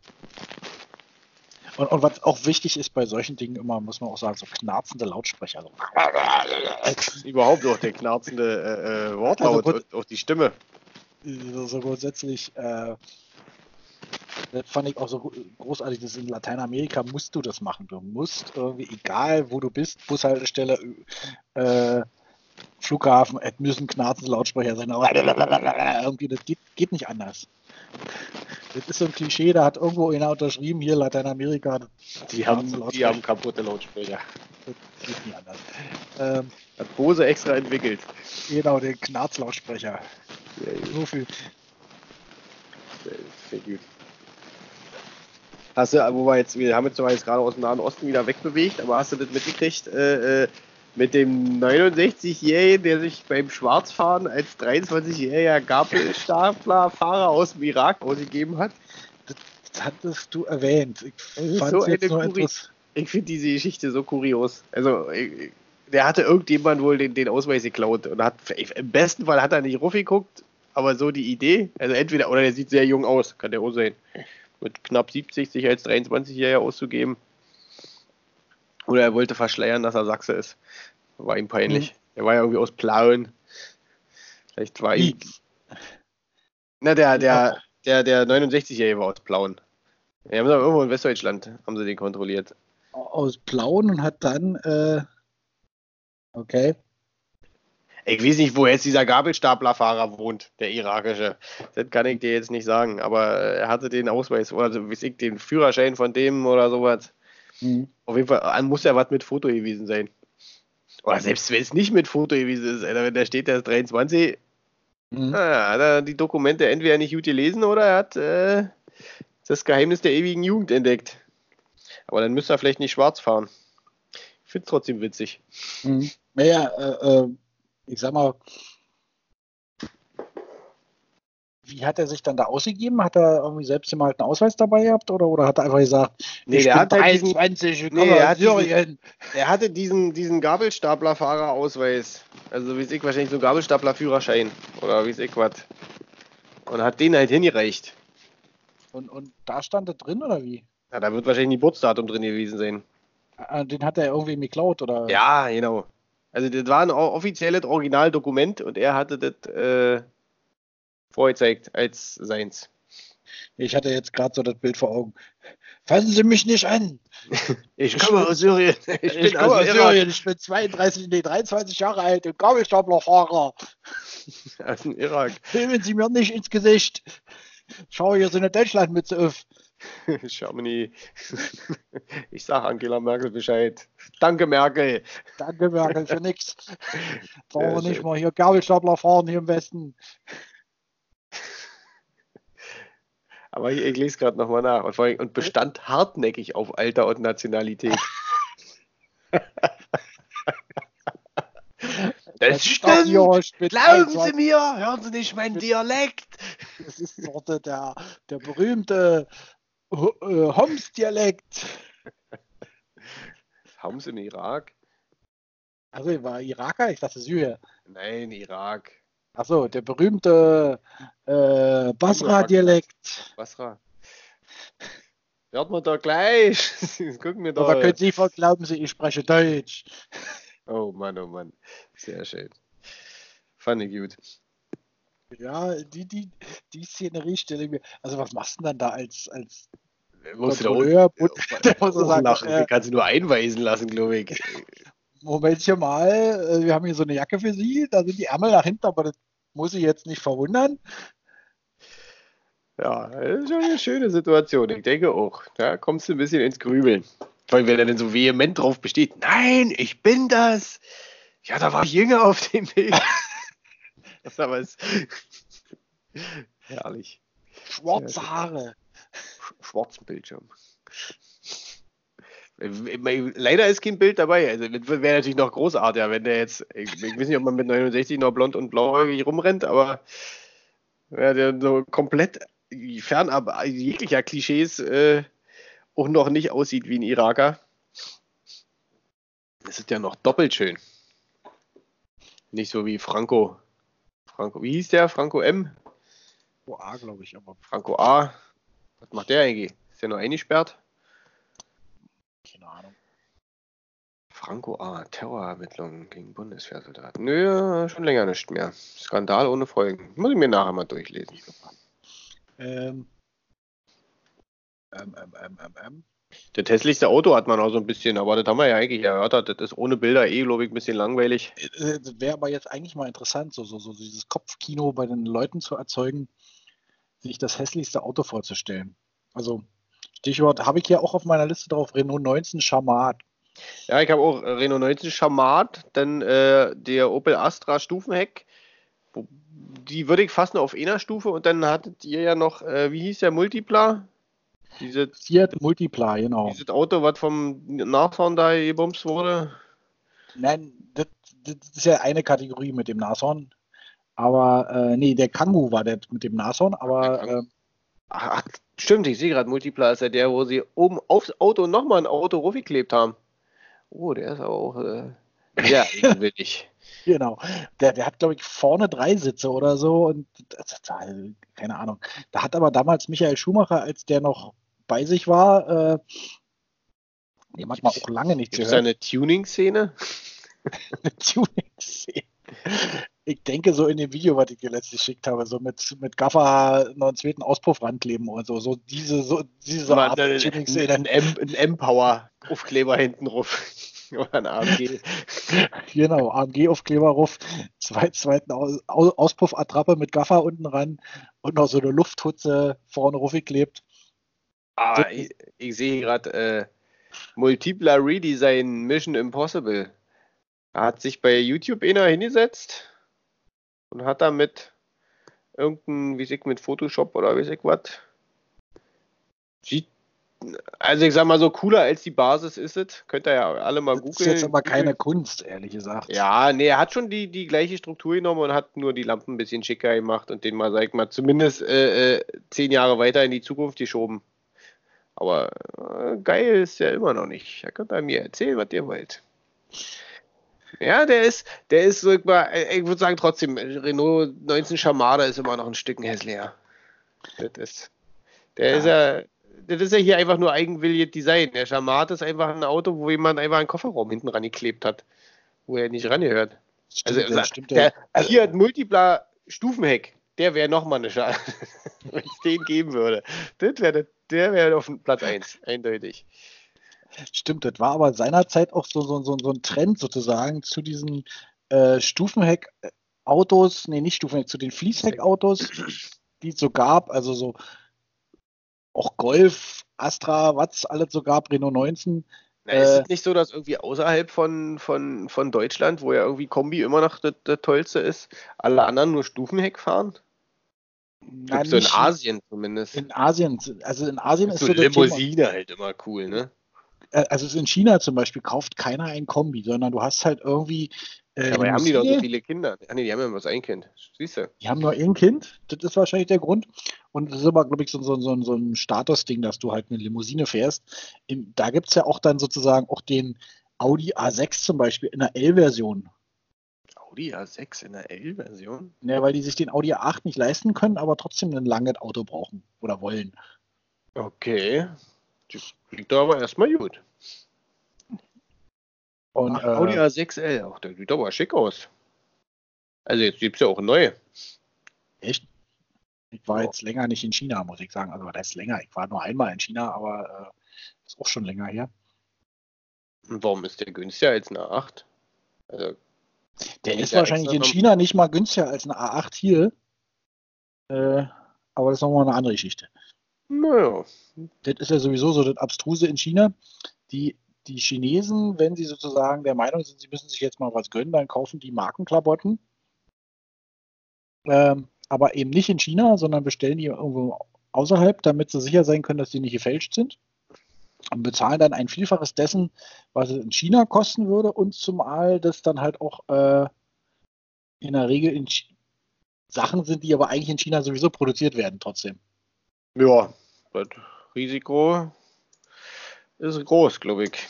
und, und was auch wichtig ist bei solchen Dingen immer, muss man auch sagen, so knarzende Lautsprecher. So. Überhaupt auch der knarzende äh, äh, Wortlaut Also gut. und auch die Stimme. so grundsätzlich, äh, das fand ich auch so großartig, dass in Lateinamerika musst du das machen. Du musst irgendwie, egal wo du bist, Bushaltestelle, äh, Flughafen, es müssen Knarzen Lautsprecher sein. Irgendwie, das geht, geht nicht anders. Das ist so ein Klischee, da hat irgendwo einer unterschrieben, hier Lateinamerika. Die haben, die haben kaputte Lautsprecher. Das geht nicht anders. Ähm, Hat Bose extra entwickelt. genau, den Knarzlautsprecher. Sehr gut. So viel. Sehr, sehr gut. Hast du, wo wir jetzt, wir haben jetzt zwar jetzt gerade aus dem Nahen Osten wieder wegbewegt, aber hast du das mitgekriegt, äh, äh, mit dem neunundsechzigjährigen, der sich beim Schwarzfahren als dreiundzwanzigjähriger Gabelstaplerfahrer aus dem Irak ausgegeben hat? Das, das hattest du erwähnt. Ich fand so jetzt nur Kuri- etwas. Ich finde diese Geschichte so kurios. Also, ich, der hatte irgendjemand wohl den, den Ausweis geklaut und hat, im besten Fall hat er nicht raufgeguckt, aber so die Idee, also entweder, oder der sieht sehr jung aus, kann der auch sein, mit knapp siebzig sich als dreiundzwanzigjähriger auszugeben. Oder er wollte verschleiern, dass er Sachse ist. War ihm peinlich. Hm. Er war ja irgendwie aus Plauen. Vielleicht war ihm. Wie? Na, der, der, der, der neunundsechzigjährige war aus Plauen. Wir haben doch irgendwo in Westdeutschland, haben sie den kontrolliert. Aus Plauen und hat dann, äh, okay. Ich weiß nicht, wo jetzt dieser Gabelstaplerfahrer wohnt, der irakische. Das kann ich dir jetzt nicht sagen, aber er hatte den Ausweis, also weiß ich, den Führerschein von dem oder sowas. Hm. Auf jeden Fall muss ja was mit Foto gewesen sein. Oder selbst wenn es nicht mit Foto gewesen ist, Alter, wenn da steht, der ist dreiundzwanzig, Hm. ah, hat er die Dokumente entweder nicht gut gelesen oder er hat äh, das Geheimnis der ewigen Jugend entdeckt. Aber dann müsste er vielleicht nicht schwarz fahren. Ich finde es trotzdem witzig. Hm. Naja, äh, äh, ich sag mal, wie hat er sich dann da ausgegeben? Hat er irgendwie selbst mal einen Ausweis dabei gehabt oder, oder hat er einfach gesagt, Nee, ich der bin hat halt diesen- dreiundzwanzig, ich Nee, komme er aus hat diesen- Syrien. Er hatte diesen, diesen Gabelstaplerfahrerausweis. Also wie ich wahrscheinlich so einen Gabelstaplerführerschein. Oder wie ich was. Und hat den halt hingereicht. Und, und da stand er drin oder wie? Ja, da wird wahrscheinlich ein Geburtsdatum drin gewesen sein. Äh, Den hat er irgendwie geklaut oder? Ja, genau. Also das war ein o- offizielles Originaldokument und er hatte das äh, vorgezeigt als seins. Ich hatte jetzt gerade so das Bild vor Augen. Fassen Sie mich nicht an. Ich komme aus Syrien. Ich, Ich, bin komme aus aus dem Irak. Syrien. Ich bin zweiunddreißig, nee, dreiundzwanzig Jahre alt und Gabelstaplerfahrer. Aus dem Irak. Filmen Sie mir nicht ins Gesicht. Schau hier so eine Deutschlandmütze auf. Germany. Ich sag Angela Merkel Bescheid. Danke, Merkel. Danke, Merkel, für nix. Brauchen wir Sehr nicht schön. mal hier Gabelstapler fahren hier im Westen. Aber ich, ich lese gerade nochmal nach. Und, vor allem, und bestand hartnäckig auf Alter und Nationalität. Das stimmt! Glauben Sie mir! Hören Sie nicht meinen Dialekt! Das ist so der, der, der berühmte Ho- äh, Homs-Dialekt. Haben Sie im Irak? Also, ich war Iraker, ich dachte Syrier. Nein, Irak. Achso, der berühmte äh, Basra-Dialekt. Basra. Hört man da gleich. Gucken wir Oder da. können Sie voll glauben, Sie, ich spreche Deutsch. Oh Mann, oh Mann. Sehr schön. Fand ich gut. Ja, die, die, die Szenerie stelle ich mir. Also, was machst du denn dann da als, als Musst du da Kontrolleur? Der muss so auch sagen, lachen. äh, Den kannst du nur einweisen lassen, glaube ich. Momentchen mal, äh, wir haben hier so eine Jacke für Sie, da sind die Ärmel nach hinten, aber das muss ich jetzt nicht verwundern. Ja, das ist schon eine schöne Situation. Ich denke auch. Da kommst du ein bisschen ins Grübeln. Vor allem, wenn er dann so vehement drauf besteht. Nein, ich bin das. Ja, da war ich jünger auf dem Bild. Das ist aber es. Herrlich. Schwarze Haare. Sch- Schwarzen Bildschirm. Leider ist kein Bild dabei. Also das wäre natürlich noch großartiger, wenn der jetzt, ich, ich weiß nicht, ob man mit neunundsechzig noch blond und blauäugig rumrennt, aber ja, der so komplett fernab jeglicher Klischees äh, auch noch nicht aussieht wie ein Iraker. Das ist ja noch doppelt schön. Nicht so wie Franco. Franco, wie hieß der? Franco M? Oh, A, glaube ich, aber Franco A. Was macht der eigentlich? Ist der nur eingesperrt? keine Ahnung. Franco A. Terrorermittlungen gegen Bundeswehrsoldaten. Nö, schon länger nicht mehr. Skandal ohne Folgen. Muss ich mir nachher mal durchlesen. Ähm, ähm, ähm, ähm, ähm, ähm. Das hässlichste Auto hat man auch so ein bisschen, aber das haben wir ja eigentlich erörtert. Das ist ohne Bilder eh, glaube ich, ein bisschen langweilig. Äh, Wäre aber jetzt eigentlich mal interessant, so, so, so dieses Kopfkino bei den Leuten zu erzeugen, sich das hässlichste Auto vorzustellen. Also, Stichwort habe ich hier auch auf meiner Liste drauf, Renault neunzehn Charmat. Ja, ich habe auch Renault neunzehn Charmat, dann äh, der Opel Astra Stufenheck. Wo- Die würde ich fast nur auf einer Stufe und dann hattet ihr ja noch, äh, wie hieß der Multipla? Diese, Fiat Multipla, genau. dieses Auto, was vom Nashorn da gebumst wurde. Nein, das, das ist ja eine Kategorie mit dem Nashorn. Aber, äh, nee, der Kangoo war der mit dem Nashorn, aber äh, Ach, stimmt, ich sehe gerade, Multipla ist ja der, wo sie oben aufs Auto nochmal ein Auto raufgeklebt haben. Oh, der ist aber auch äh, sehr eigenwillig. genau. Der, der hat, glaube ich, vorne drei Sitze oder so und das, das, keine Ahnung. Da hat aber damals Michael Schumacher, als der noch bei sich war, äh, dem hat man auch lange nichts Gibt es da gehört. eine Tuning-Szene? Eine Tuning-Szene. Ich denke, so in dem Video, was ich dir letztlich geschickt habe, so mit, mit Gaffer noch einen zweiten Auspuff rankleben und so, so diese, so, diese Mal Art ein, Tuning-Szene. ein, M- ein M-Power-Aufkleber hinten drauf. Oder ein A M G. Genau, A M G-Aufkleber rauf, zwei, zweiten Aus, Aus- Auspuffattrappe mit Gaffer unten ran und noch so eine Lufthutze vorne raufgeklebt. Das Aber ich, ich sehe gerade äh, Multipla Redesign Mission Impossible. Da hat sich bei YouTube einer hingesetzt und hat damit irgendein, wie ich, mit Photoshop oder wie ich was. Sieht, also ich sag mal so, cooler als die Basis ist es. Könnt ihr ja alle mal Das googeln. ist jetzt aber keine Kunst, ehrlich gesagt. Ja, nee, er hat schon die, die gleiche Struktur genommen und hat nur die Lampen ein bisschen schicker gemacht und den mal, sag ich mal, zumindest äh, äh, zehn Jahre weiter in die Zukunft geschoben. Aber äh, geil ist ja immer noch nicht. Da könnt ihr mir erzählen, was ihr wollt. Ja, der ist, der ist so, ich würde sagen, trotzdem, Renault neunzehn Charmada ist immer noch ein Stück hässlicher. Das ist, der Ja. ist ja, das ist ja hier einfach nur eigenwilliges Design. Der Charmata ist einfach ein Auto, wo jemand einfach einen Kofferraum hinten rangeklebt hat, wo er nicht rangehört. Stimmt, Also, der, also stimmt der, der, hier hat Multipla Stufenheck, der wäre nochmal eine Schade, wenn es den geben würde. Das wäre, der wäre auf Platz eins, eindeutig. Stimmt, das war aber seinerzeit auch so, so, so, so ein Trend sozusagen zu diesen äh, Stufenheck-Autos, nee, nicht Stufenheck, zu den Fließheck-Autos, die es so gab, also so auch Golf, Astra, was alles so gab, Renault neunzehn. Na, ist Äh, es nicht so, dass irgendwie außerhalb von, von, von Deutschland, wo ja irgendwie Kombi immer noch das, das Tollste ist, alle anderen nur Stufenheck fahren? Ich na, glaube, so in nicht Asien zumindest. in Asien, also in Asien ist So so das Thema. Limousine halt immer cool, ne? Äh, Also in China zum Beispiel kauft keiner ein Kombi, sondern du hast halt irgendwie äh, Aber haben die doch so Limousine, viele Kinder. Ah, nee, die haben ja bloß ein Kind. Siehst du? die haben nur ein Kind, das ist wahrscheinlich der Grund. Und das ist aber, glaube ich, so, so, so, so ein Statusding, dass du halt eine Limousine fährst. In, da gibt es ja auch dann sozusagen auch den Audi A sechs zum Beispiel in der L-Version. Audi A sechs in der L-Version? Ja, weil die sich den Audi A acht nicht leisten können, aber trotzdem ein langes Auto brauchen oder wollen. Okay. Das klingt doch aber erstmal gut. Und, Ach, Audi äh, A sechs L. Ach, der sieht aber schick aus. Also jetzt gibt es ja auch neue. echt? Ich war Ja. jetzt länger nicht in China, muss ich sagen. Also, das ist länger. Ich war nur einmal in China, aber äh, ist auch schon länger her. Und warum ist der günstiger als eine A acht? Also, Der Wenn ist die da wahrscheinlich extra in noch- China nicht mal günstiger als eine A acht hier. Äh, aber das ist nochmal eine andere Geschichte. Naja. Das ist ja sowieso so das Abstruse in China. Die, die Chinesen, wenn sie sozusagen der Meinung sind, sie müssen sich jetzt mal was gönnen, dann kaufen die Markenklamotten. Ähm, aber eben nicht in China, sondern bestellen die irgendwo außerhalb, damit sie sicher sein können, dass die nicht gefälscht sind. Und bezahlen dann ein Vielfaches dessen, was es in China kosten würde. Und zumal das dann halt auch äh, in der Regel in Ch Sachen sind, die aber eigentlich in China sowieso produziert werden trotzdem. Ja, das Risiko ist groß, glaube ich.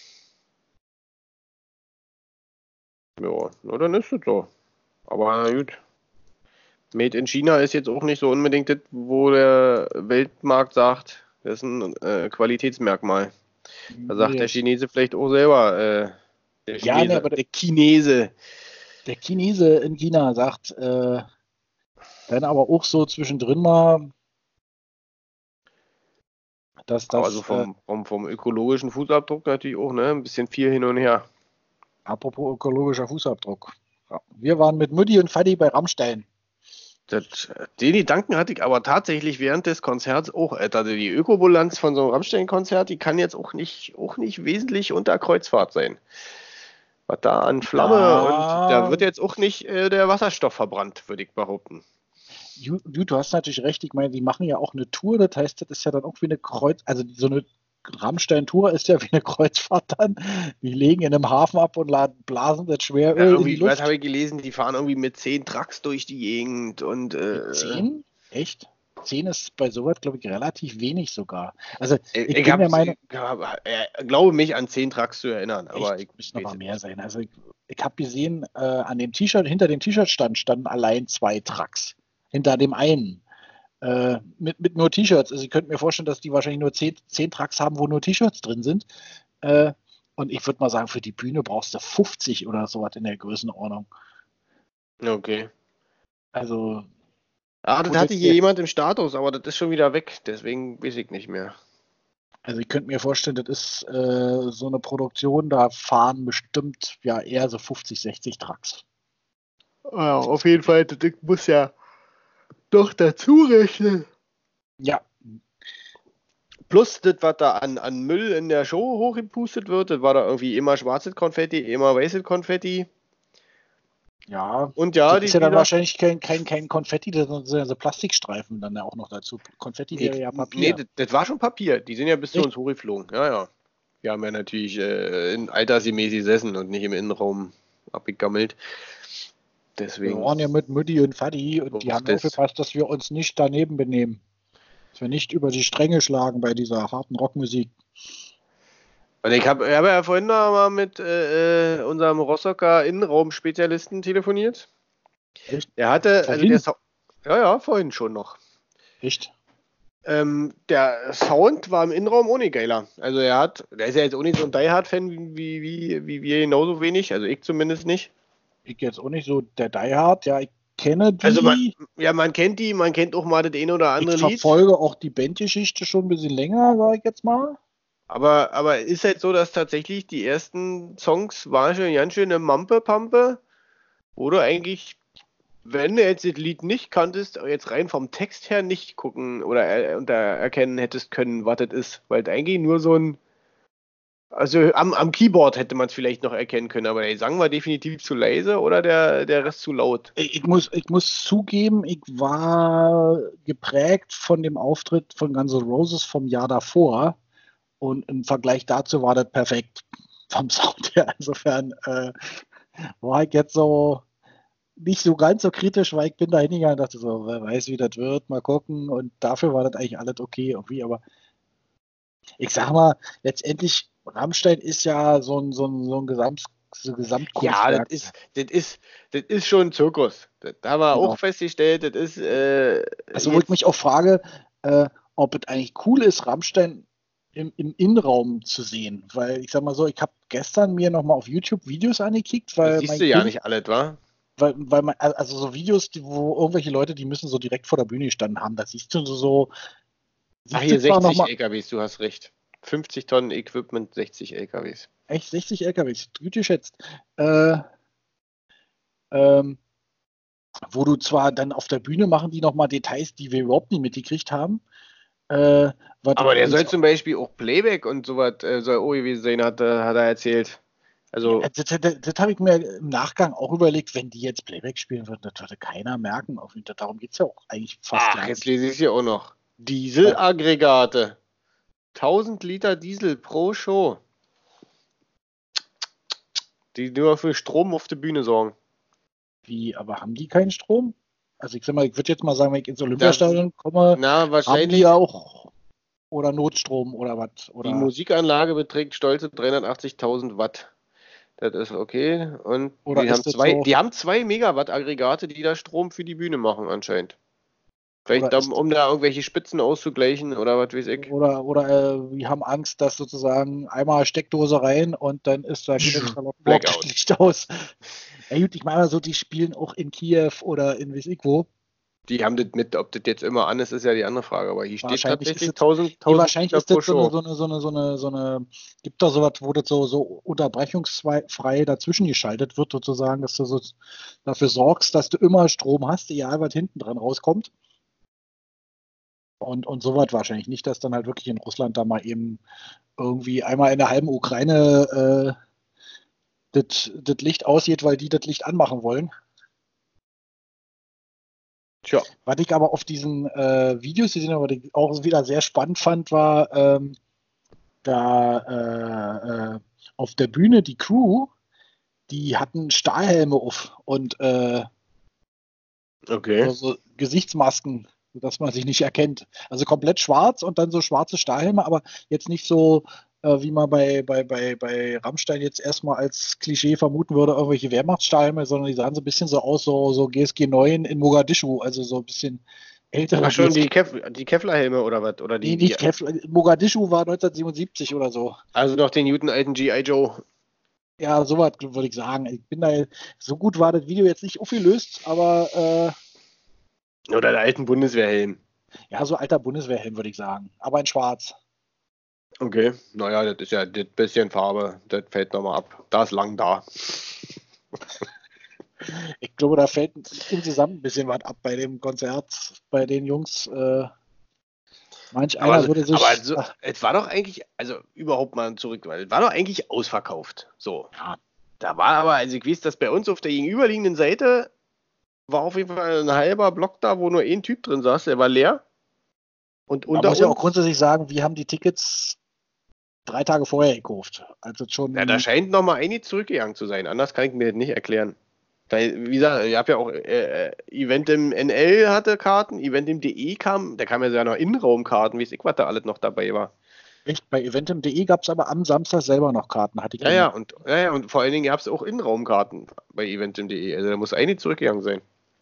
Ja, na dann ist es so. Aber na gut. Made in China ist jetzt auch nicht so unbedingt das, wo der Weltmarkt sagt, das ist ein äh, Qualitätsmerkmal. Da sagt der Chinese vielleicht auch selber, äh, Der Ja, Chinese. ne, aber der, der Chinese. der Chinese in China sagt, äh, dann aber auch so zwischendrin mal, dass Aber so das, äh, vom, vom, vom ökologischen Fußabdruck natürlich auch, ne? Ein bisschen viel hin und her. apropos ökologischer Fußabdruck. Ja, wir waren mit Mutti und Vati bei Rammstein. Das, den Gedanken hatte ich aber tatsächlich während des Konzerts auch. Also die Ökobilanz von so einem Rammstein-Konzert, die kann jetzt auch nicht, auch nicht wesentlich unter Kreuzfahrt sein. Was da an Flamme und da Ja, wird jetzt auch nicht äh, der Wasserstoff verbrannt, würde ich behaupten. du, du du hast natürlich recht. Ich meine, die machen ja auch eine Tour. Das heißt, das ist ja dann auch wie eine Kreuz, also so eine Rammstein-Tour ist ja wie eine Kreuzfahrt dann. Die legen in einem Hafen ab und laden, blasen das Ja, Schweröl in die irgendwie, was Luft. habe ich gelesen? Die fahren irgendwie mit zehn Trucks durch die Gegend und Mit äh, zehn? Echt? Zehn ist bei sowas, glaube ich, relativ wenig sogar. Also ich ich bin der habe, Meinung, äh, glaube mich an zehn Trucks zu erinnern, aber echt, ich müssen noch weiß mal es mehr nicht. sein. Also ich, ich habe gesehen, äh, an dem T-Shirt, hinter dem T-Shirt stand, standen allein zwei Trucks. Hinter dem einen. Äh, mit, mit nur T-Shirts. Also ich könnte mir vorstellen, dass die wahrscheinlich nur zehn, zehn Trucks haben, wo nur T-Shirts drin sind. Äh, und ich würde mal sagen, für die Bühne brauchst du fünfzig oder sowas in der Größenordnung. Okay. Also Ah, das hatte hier potenziell. jemand im Status, aber das ist schon wieder weg, deswegen weiß ich nicht mehr. Also ich könnte mir vorstellen, das ist äh, so eine Produktion, da fahren bestimmt ja eher so fünfzig, sechzig Trucks. Ja, auf jeden Fall, das muss ja doch dazu rechnen. Ja, Plus das, was da an, an Müll in der Show hochgepustet wird, das war da irgendwie immer schwarzes Konfetti, immer weißes Konfetti. ja. Und ja, Das ist die, ja wie dann gesagt, wahrscheinlich kein, kein, kein Konfetti, das sind so so Plastikstreifen dann ja auch noch dazu. Konfetti nee, wäre ja nee Papier. das, das war schon Papier. Die sind ja bis zu Echt? uns hochgeflogen. Ja, ja. Wir haben ja natürlich äh, in altersgemäß gesessen und nicht im Innenraum abgegammelt. Wir Deswegen waren ja mit Mutti und Vati und die auch haben das. aufgepasst, dass wir uns nicht daneben benehmen. Dass wir nicht über die Stränge schlagen bei dieser harten Rockmusik. Und ich habe hab ja vorhin noch mal mit äh, äh, unserem Rostocker Innenraum-Spezialisten telefoniert. Echt? Der hatte, also der Vorhin? Sound, ja, ja, vorhin schon noch. Echt? Ähm, der Sound war im Innenraum ohne geiler. Also er hat, der ist ja jetzt auch nicht so ein Die Hard-Fan wie, wie, wie wir genauso wenig, also ich zumindest nicht. Ich jetzt auch nicht so der Die Hard. Ja, ich kenne Also man, die. ja, man kennt die, man kennt auch mal das eine oder Ich andere Lied. verfolge auch die Bandgeschichte schon ein bisschen länger, sage ich jetzt mal. Aber, aber ist halt so, dass tatsächlich die ersten Songs waren schon ganz schön eine Mampe-Pampe, wo du eigentlich, wenn du jetzt das Lied nicht kanntest, jetzt rein vom Text her nicht gucken oder er, unter erkennen hättest können, was das ist. Weil es eigentlich nur so ein, also am, am Keyboard hätte man es vielleicht noch erkennen können, aber der Gesang war definitiv zu leise oder der, der Rest zu laut. Ich, ich muss, ich muss zugeben, ich war geprägt von dem Auftritt von Guns N' Roses vom Jahr davor. Und im Vergleich dazu war das perfekt vom Sound her. Insofern äh, war ich jetzt so nicht so ganz so kritisch, weil ich bin da hingegangen und dachte so, wer weiß, wie das wird, mal gucken. Und dafür war das eigentlich alles okay irgendwie. Aber ich sag mal, letztendlich, Rammstein ist ja so ein, so ein, so ein Gesamt, so Ja, das Gesamtkunstwerk. ist, das ist, das ist schon ein Zirkus. Das haben wir auch Genau. festgestellt, das ist äh, Also wo ich jetzt. mich auch frage, äh, ob es eigentlich cool ist, Rammstein im, im Innenraum zu sehen. Weil ich sag mal so, ich habe gestern mir nochmal auf YouTube Videos angekickt, Das weil siehst mein du ja Kind, nicht alles, wa? weil, weil man, also so Videos, die, wo irgendwelche Leute, die müssen so direkt vor der Bühne gestanden haben. Da siehst du so, so Ach, siehst du hier zwar sechzig nochmal, L K Ws, du hast recht. fünfzig Tonnen Equipment, sechzig L K Ws. echt sechzig L K Ws, gut geschätzt. Äh, ähm, wo du zwar dann auf der Bühne machen die nochmal Details, die wir überhaupt nicht mitgekriegt haben. Äh, was Aber der uns soll zum Beispiel auch Playback und sowas äh, soll auch gewesen sein, hat, äh, hat er erzählt. Ja, Also, das, das, das habe ich mir im Nachgang auch überlegt, wenn die jetzt Playback spielen würden, das würde keiner merken. Auf- Darum geht es ja auch eigentlich fast ach, gar jetzt nicht. lese ich es hier auch noch. Weil, Dieselaggregate. tausend Liter Diesel pro Show. Die nur für Strom auf der Bühne sorgen. wie, aber haben die keinen Strom? Also ich sag mal, ich würde jetzt mal sagen, wenn ich ins Da, Olympiastadion komme, na, haben die ja wahrscheinlich. auch oder Notstrom oder was. Die Oder, Musikanlage beträgt stolze dreihundertachtzigtausend Watt. Das ist okay. Und oder die haben ist das zwei, so, die haben zwei Megawatt Aggregate, die da Strom für die Bühne machen anscheinend. Vielleicht Oder um, ist, um da irgendwelche Spitzen auszugleichen oder was weiß ich. oder oder äh, wir haben Angst, dass sozusagen einmal Steckdose rein und dann ist da geht in Charlottenburg das Blackout. Licht aus. Ja, gut, ich meine mal so, die spielen auch in Kiew oder in weiß ich wo. Die haben das mit, ob das jetzt immer an ist, ist ja die andere Frage. Aber hier steht Wahrscheinlich ist tatsächlich es, tausend, nee, tausend wahrscheinlich Meter ist das pro so eine, Show. so eine, so eine, so eine, so eine, gibt da sowas, wo das so, so unterbrechungsfrei dazwischen geschaltet wird, sozusagen, dass du so dafür sorgst, dass du immer Strom hast, egal was hinten dran rauskommt. Und, und so was wahrscheinlich nicht, dass dann halt wirklich in Russland da mal eben irgendwie einmal in der halben Ukraine äh, das Licht ausgeht, weil die das Licht anmachen wollen. Tja. Was ich aber auf diesen äh, Videos gesehen habe, was ich auch wieder sehr spannend fand, war ähm, da äh, äh, auf der Bühne die Crew, die hatten Stahlhelme auf und äh, Okay. so, so Gesichtsmasken, sodass man sich nicht erkennt. Also komplett schwarz und dann so schwarze Stahlhelme, aber jetzt nicht so, äh, wie man bei, bei, bei, bei Rammstein jetzt erstmal als Klischee vermuten würde, irgendwelche Wehrmachtsstahlhelme, sondern die sahen so ein bisschen so aus, so, so G S G neun in Mogadischu, also so ein bisschen ältere Ach schon, G S G. die, Kev die Kevlar-Helme oder was? Oder Nee, die, die, nicht Kevlar. Mogadischu war neunzehnhundertsiebenundsiebzig oder so. also noch den guten alten G I. Joe. Ja, sowas würde ich sagen. Ich bin da, so gut war das Video jetzt nicht aufgelöst, aber äh, Oder der alten Bundeswehrhelm. ja, so alter Bundeswehrhelm würde ich sagen. Aber in schwarz. Okay, naja, das ist ja das bisschen Farbe, das fällt nochmal ab. Da ist lang da. Ich glaube, da fällt insgesamt ein bisschen was ab bei dem Konzert, bei den Jungs. Äh, manch Aber, einer so, würde sich. aber so, es war doch eigentlich, also überhaupt mal zurück, weil es war doch eigentlich ausverkauft. So. Ja, Da war aber, also ich weiß, dass bei uns auf der gegenüberliegenden Seite war auf jeden Fall ein halber Block da, wo nur ein Typ drin saß, der war leer. Und man unter muss ja auch uns, grundsätzlich sagen, wir haben die Tickets drei Tage vorher gekauft. Also schon. ja, da scheint nochmal einige zurückgegangen zu sein. Anders kann ich mir das nicht erklären. Weil, wie gesagt, ich habe ja auch äh, Event im N L hatte Karten, Event im D E kam, da kamen ja sogar noch Innenraumkarten, wie ich was da alles noch dabei war. Echt, bei eventim punkt de gab es aber am Samstag selber noch Karten, hatte ich Ja, ja, und, ja, ja, und vor allen Dingen gab es auch Innenraumkarten bei eventim punkt de. Also da muss eine zurückgegangen sein.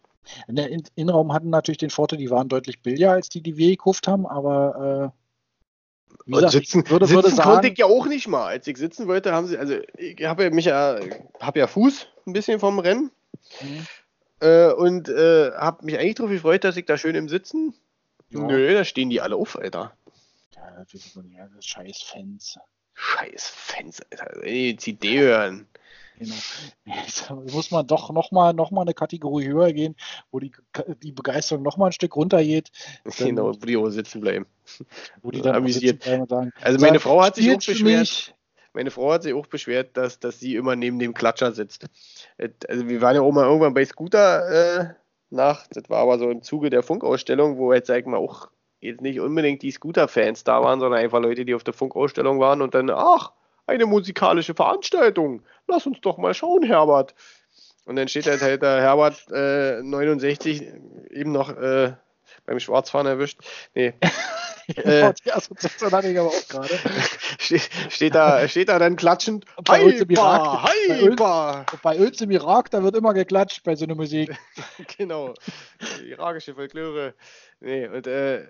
In der In Innenraum hatten natürlich den Vorteil, die waren deutlich billiger als die, die wir gekauft haben, aber äh, wie Und gesagt, sitzen, ich würde, sitzen würde konnte sagen, ich ja auch nicht mal. Als ich sitzen wollte, haben sie, also ich habe ja mich ja, habe ja Fuß ein bisschen vom Rennen hm, äh, und äh, habe mich eigentlich darauf gefreut, dass ich da schön im Sitzen. ja, Nö, da stehen die alle auf, Alter. ja, natürlich, ja, das scheiß Fans. Scheiß Fans, Alter. Ey, C D hören. Genau. Jetzt muss man doch nochmal noch mal eine Kategorie höher gehen, wo die, die Begeisterung nochmal ein Stück runtergeht. Genau, Dann, wo die auch sitzen bleiben. wo die dann auch sitzen Amüsiert. bleiben und sagen, Also meine sagen, Frau hat sich auch spielst du beschwert. nicht? Meine Frau hat sich auch beschwert, dass, dass sie immer neben dem Klatscher sitzt. Also wir waren ja auch mal irgendwann bei Scooter äh, nach, das war aber so im Zuge der Funkausstellung, wo jetzt, sag ich mal, auch jetzt nicht unbedingt die Scooter-Fans da waren, sondern einfach Leute, die auf der Funkausstellung waren und dann, ach, eine musikalische Veranstaltung. Lass uns doch mal schauen, Herbert. Und dann steht halt, halt der Herbert äh, neunundsechzig eben noch äh, beim Schwarzfahren erwischt. Nee. Genau, Äh, die Assoziation hatte ich aber auch gerade. steht, steht, da, steht da dann klatschend. Bei uns im Irak, Hyper, bei uns, hyper. bei uns im Irak, da wird immer geklatscht bei so einer Musik. Genau. Irakische Folklore. Nee, und äh,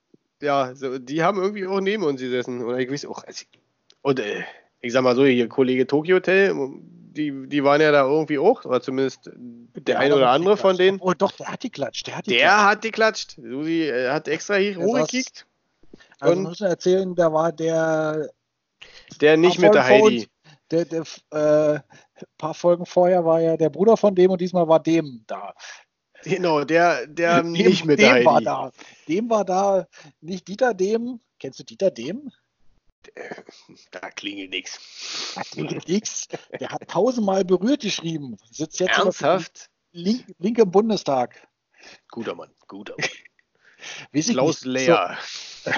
ja, so, die haben irgendwie auch neben uns gesessen. Oder ich weiß auch. Also, und äh, ich sag mal so, hier Kollege Tokyo Hotel, die, die waren ja da irgendwie auch, oder zumindest der, der ein oder andere von denen. Oh, doch, der hat die klatscht. Der hat die Der klatscht. hat geklatscht. Susi äh, hat extra hier hochgekickt. Also Und muss man erzählen, da war der der nicht mit der Heidi. Der, der äh, paar Folgen vorher war ja der Bruder von dem und diesmal war dem da. Genau, der, der Dem, nicht mit dem der Heidi. war da. Dem war da, nicht Dieter Dem. Kennst du Dieter Dem? Da klingelt nichts. Da klingelt nichts. Der hat tausendmal berührt geschrieben. Sitzt jetzt Ernsthaft? Link, link im Bundestag. Guter Mann, guter Mann. Weiß ich Klaus nicht. Leer. So.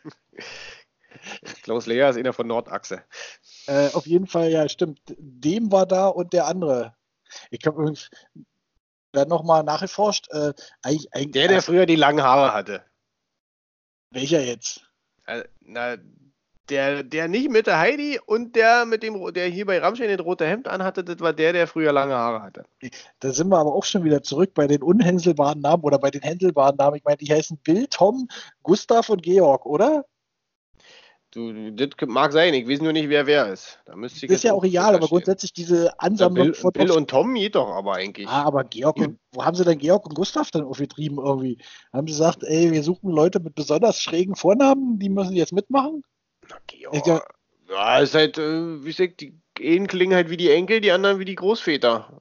Klaus Leer ist einer von Nordachse. Äh, auf jeden Fall, ja, stimmt. Dem war da und der andere. Ich habe übrigens dann nochmal nachgeforscht. Äh, eigentlich, eigentlich, der, der früher die langen Haare hatte. Welcher jetzt? Also, na, Der, der nicht mit der Heidi und der mit dem, der hier bei Rammstein das rote Hemd anhatte, das war der, der früher lange Haare hatte. Da sind wir aber auch schon wieder zurück bei den unhänselbaren Namen oder bei den händelbaren Namen. Ich meine, die heißen Bill, Tom, Gustav und Georg, oder? Du, das mag sein, ich weiß nur nicht, wer wer ist. Da müsste ich Das ist jetzt ja auch egal, aber recherchieren. grundsätzlich diese Ja, Ansammlung Bill, von. Bill und Tom geht doch aber eigentlich. Ah, aber Georg und, wo haben sie denn Georg und Gustav dann aufgetrieben irgendwie? Haben sie gesagt, ey, wir suchen Leute mit besonders schrägen Vornamen, die müssen jetzt mitmachen? Na, Ich, Georg. Ja, ist halt, äh, wie gesagt, die einen klingen halt wie die Enkel, die anderen wie die Großväter.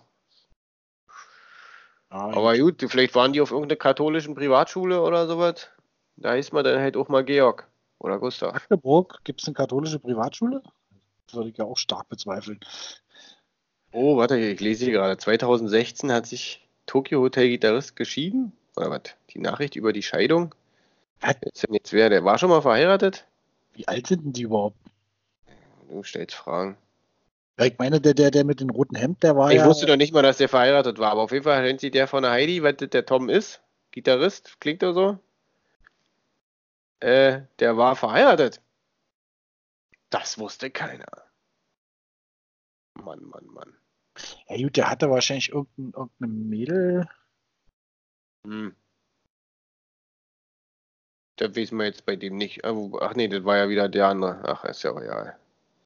ah, Aber gut, vielleicht waren die auf irgendeiner katholischen Privatschule oder sowas. Da heißt man dann halt auch mal Georg oder Gustav. Magdeburg, gibt es eine katholische Privatschule? Das würde ich ja auch stark bezweifeln. Oh, warte, ich lese hier gerade. zweitausendsechzehn hat sich Tokyo Hotel Gitarrist geschieden. Oder was? Die Nachricht über die Scheidung. Was? Wer ist denn jetzt wer? Der war schon mal verheiratet? Wie alt sind denn die überhaupt? Du stellst Fragen. Ja, ich meine, der, der, der mit dem roten Hemd, der war Ich ja. wusste doch nicht mal, dass der verheiratet war, aber auf jeden Fall nennt sich der von der Heidi, weil das der Tom ist. Gitarrist, klingt er so. Äh, der war verheiratet. Das wusste keiner. Mann, Mann, Mann. Ja gut, der hatte wahrscheinlich irgendein, irgendeine Mädel. Hm. Das wissen wir jetzt bei dem nicht. Ach nee, das war ja wieder der andere. Ach, ist ja real.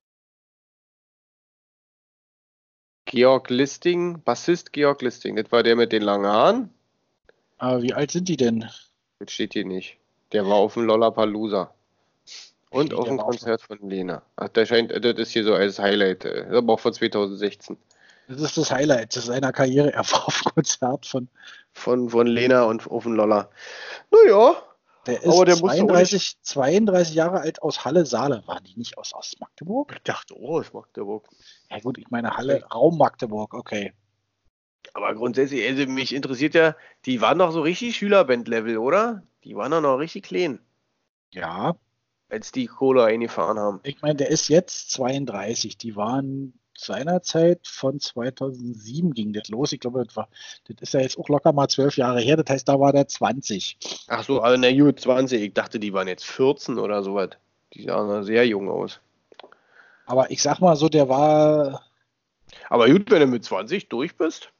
Georg Listing, Bassist Georg Listing. Das war der mit den langen Haaren. Aber wie alt sind die denn? Das steht hier nicht. Der war auf dem Lollapalooza. Und Wie, auf der dem war auf- Konzert von Lena. Ach, der scheint, das ist hier so als Highlight. äh, Das ist aber auch von zweitausendsechzehn. Das ist das Highlight seiner Karriere. Er war auf dem Konzert von. Von, von Lena und auf dem Lolla. Naja, Der ist aber der musste auch nicht. zweiunddreißig, zweiunddreißig Jahre alt aus Halle-Saale. Waren die nicht aus, aus Magdeburg? Ich dachte, oh, ist Magdeburg. Ja gut, ich meine Halle, Raum Magdeburg, okay. Aber grundsätzlich, also mich interessiert ja, die waren doch so richtig Schülerband-Level, oder? Die waren doch noch richtig klein, Ja, als die Cola eingefahren haben. ich meine, der ist jetzt zweiunddreißig. Die waren seinerzeit von zweitausendsieben ging das los. Ich glaube, das, war, das ist ja jetzt auch locker mal zwölf Jahre her. Das heißt, da war der zwanzig. Ach so, also na gut, zwanzig. Ich dachte, die waren jetzt vierzehn oder sowas. Die sahen ja sehr jung aus. Aber ich sag mal so, der war. Aber gut, wenn du mit zwanzig durch bist.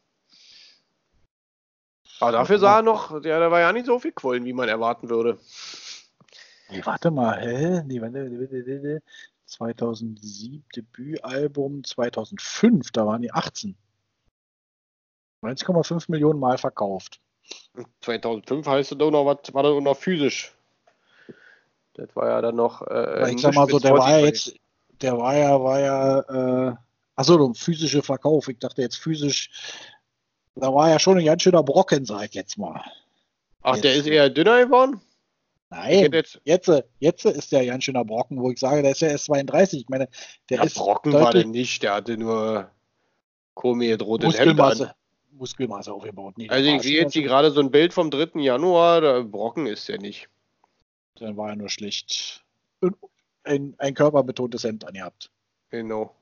Aber dafür sah er noch, der, der war ja nicht so viel Quollen, wie man erwarten würde. Nee, warte mal, hä? Nee, warte, zweitausendsieben Debütalbum, zweitausendfünf, da waren die achtzehn. eins Komma fünf Millionen Mal verkauft. zweitausendfünf heißt es doch noch, was war das noch physisch? Das war ja dann noch. Äh, ich sag mal so, der war ja jetzt, der war ja, war ja, äh, achso, physische Verkauf. Ich dachte jetzt physisch, da war ja schon ein ganz schöner Brocken, sag ich jetzt mal. Ach, jetzt. Der ist eher dünner geworden? Nein, jetzt, jetzt, jetzt ist der ganz schöner Brocken, wo ich sage, der ist ja erst zweiunddreißig. Ich meine, der ja, ist. Brocken war der nicht, der hatte nur komisches rotes Hemd an. Muskelmasse aufgebaut. Nee, also ich sehe jetzt hier gerade so ein Bild vom dritten Januar, der Brocken ist der nicht. Dann war er nur schlicht ein, ein körperbetontes Hemd angehabt. Genau.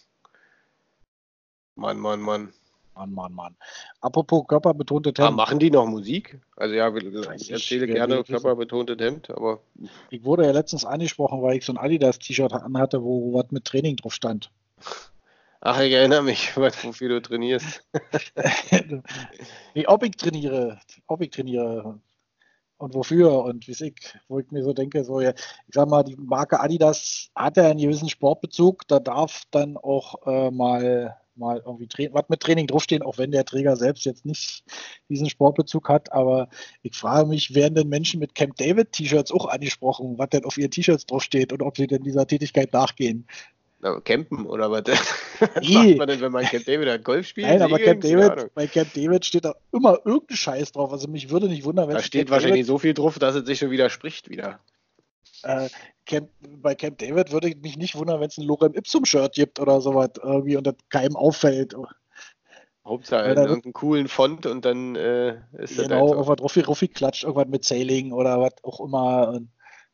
Mann, Mann, Mann. Mann, Mann, Mann. Apropos körperbetontes Hemd. Ah, machen die noch Musik? Also ja, ich erzähle gerne körperbetontes Hemd, aber... Ich wurde ja letztens angesprochen, weil ich so ein Adidas-T-Shirt anhatte, wo was mit Training drauf stand. Ach, ich erinnere mich, wofür du trainierst. nee, ob ich trainiere, ob ich trainiere und wofür und wie ich, wo ich mir so denke, so ja, ich sag mal, die Marke Adidas hat ja einen gewissen Sportbezug, da darf dann auch äh, mal mal irgendwie was mit Training draufstehen, auch wenn der Träger selbst jetzt nicht diesen Sportbezug hat, aber ich frage mich, werden denn Menschen mit Camp David T-Shirts auch angesprochen, was denn auf ihren T-Shirts draufsteht und ob sie denn dieser Tätigkeit nachgehen? Na, campen oder was? Was Nee. macht man denn, wenn man Camp David hat? Golf spielt? Nein, aber Segeln? Camp David, bei Camp David steht da immer irgendein Scheiß drauf. Also mich würde nicht wundern, wenn da steht wahrscheinlich David, so viel drauf, dass es sich schon widerspricht wieder. Äh, Camp, bei Camp David würde ich mich nicht wundern, wenn es ein Lorem Ipsum-Shirt gibt oder sowas irgendwie und das keinem auffällt. Hauptsache in irgendeinen coolen Font und dann äh, ist das genau, halt so. irgendwas Ruffi, Ruffi klatscht, irgendwas mit Sailing oder was auch immer. Und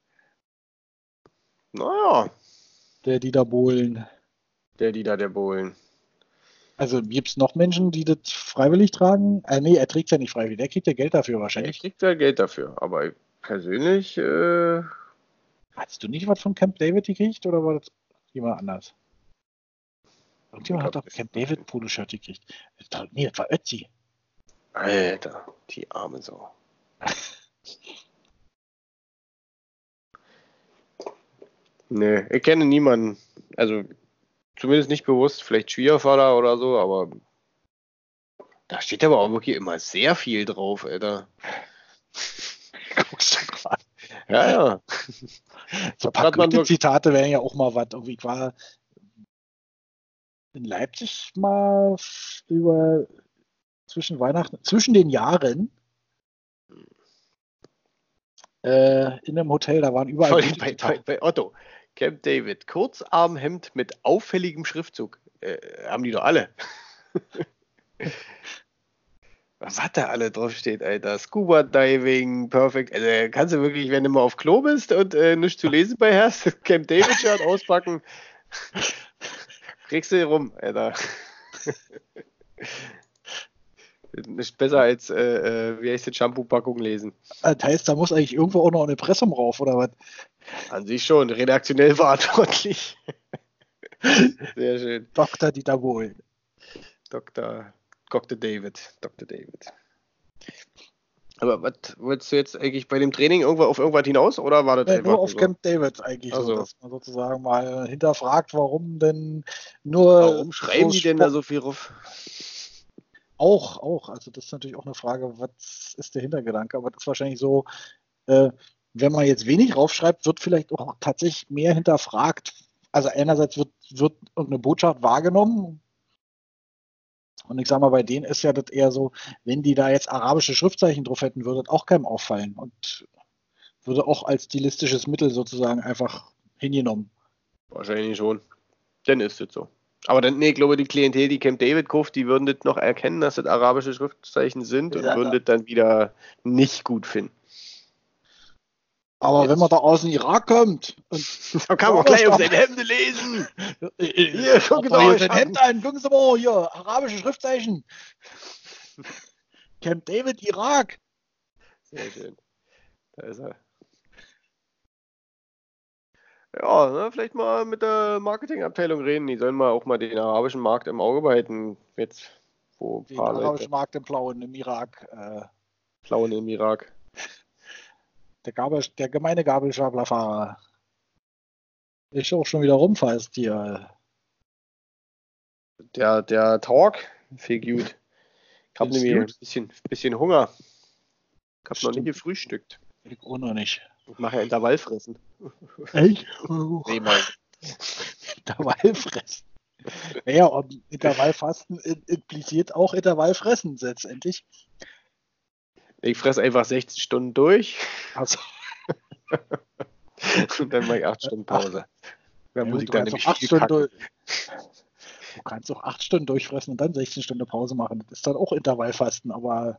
naja. Der Dieter Bohlen. Der Dieter der Bohlen. Also gibt es noch Menschen, die das freiwillig tragen? Äh, nee, er trägt ja nicht freiwillig. Der kriegt ja Geld dafür wahrscheinlich. Er kriegt ja Geld dafür, aber persönlich äh, Hattest du nicht was von Camp David gekriegt oder war das jemand anders? Irgendjemand hat doch Camp David Poloshirt gekriegt. Nee, das war Ötzi. Alter, die arme Sau. Nee, ich kenne niemanden. Also, zumindest nicht bewusst. Vielleicht Schwiegervater oder so, aber da steht aber auch wirklich immer sehr viel drauf, Alter. Guckst du gerade. Ja, ja. So ein paar Goethe-Zitate wären ja auch mal was. Irgendwie ich war in Leipzig mal über zwischen Weihnachten, zwischen den Jahren äh, in einem Hotel, da waren überall bei, bei, bei Otto. Camp David, Kurzarmhemd mit auffälligem Schriftzug. Äh, haben die doch alle. Was da alle draufsteht, Alter. Scuba Diving, perfekt. Also kannst du wirklich, wenn du mal auf Klo bist und äh, nichts zu lesen bei hast, Camp David Shirt auspacken, kriegst du rum, Alter. Nicht besser als, äh, wie heißt die Shampoo-Packung lesen. Das heißt, da muss eigentlich irgendwo auch noch eine Pressung rauf, oder was? An sich schon, redaktionell verantwortlich. Sehr schön. Doktor Dieter Bohlen. Doktor Doktor David. Doktor David. Aber was wolltest du jetzt eigentlich bei dem Training irgendwo auf irgendwas hinaus oder war das ja, einfach nur auf so? Camp David eigentlich also. so, dass man sozusagen mal hinterfragt, warum denn nur. Warum schreiben so die denn da so viel drauf? Auch, auch. Also das ist natürlich auch eine Frage, was ist der Hintergedanke? Aber das ist wahrscheinlich so, äh, wenn man jetzt wenig raufschreibt, wird vielleicht auch tatsächlich mehr hinterfragt. Also einerseits wird, wird irgendeine Botschaft wahrgenommen. Und ich sage mal, bei denen ist ja das eher so, wenn die da jetzt arabische Schriftzeichen drauf hätten, würde das auch keinem auffallen und würde auch als stilistisches Mittel sozusagen einfach hingenommen. Wahrscheinlich schon. Dann ist es so. Aber dann, nee, ich glaube, die Klientel, die Camp David kauft, die würden das noch erkennen, dass das arabische Schriftzeichen sind und ja, würden das dann wieder nicht gut finden. Aber jetzt. Wenn man da aus dem Irak kommt, und da kann man gleich auf seine Hemde lesen. Hier, gucken Sie mal sein Hemd an, gucken Sie mal hier, arabische Schriftzeichen. Camp David, Irak. Sehr schön. Da ist er. Ja, ne, vielleicht mal mit der Marketingabteilung reden. Die sollen mal auch mal den arabischen Markt im Auge behalten. Jetzt, wo den arabischen Leute Markt im Plauen im Irak. Äh, Plauen im Irak. Der, Gabel, der gemeine Gabelstaplerfahrer ist auch schon wieder rumfasst hier. Der, der Talk, viel gut. Ich habe nämlich ein bisschen, bisschen Hunger. Ich habe noch nicht gefrühstückt. Ich auch noch nicht. Ich mache ja Intervallfressen. Echt? Nee, mein. Intervallfressen. Naja, und Intervallfasten impliziert auch Intervallfressen letztendlich. Ich fresse einfach sechzehn Stunden durch. Also. Und dann mache ich acht Stunden Pause. Da muss ich dann nämlich viel kacken. Du kannst auch acht Stunden durchfressen und dann sechzehn Stunden Pause machen. Das ist dann auch Intervallfasten, aber.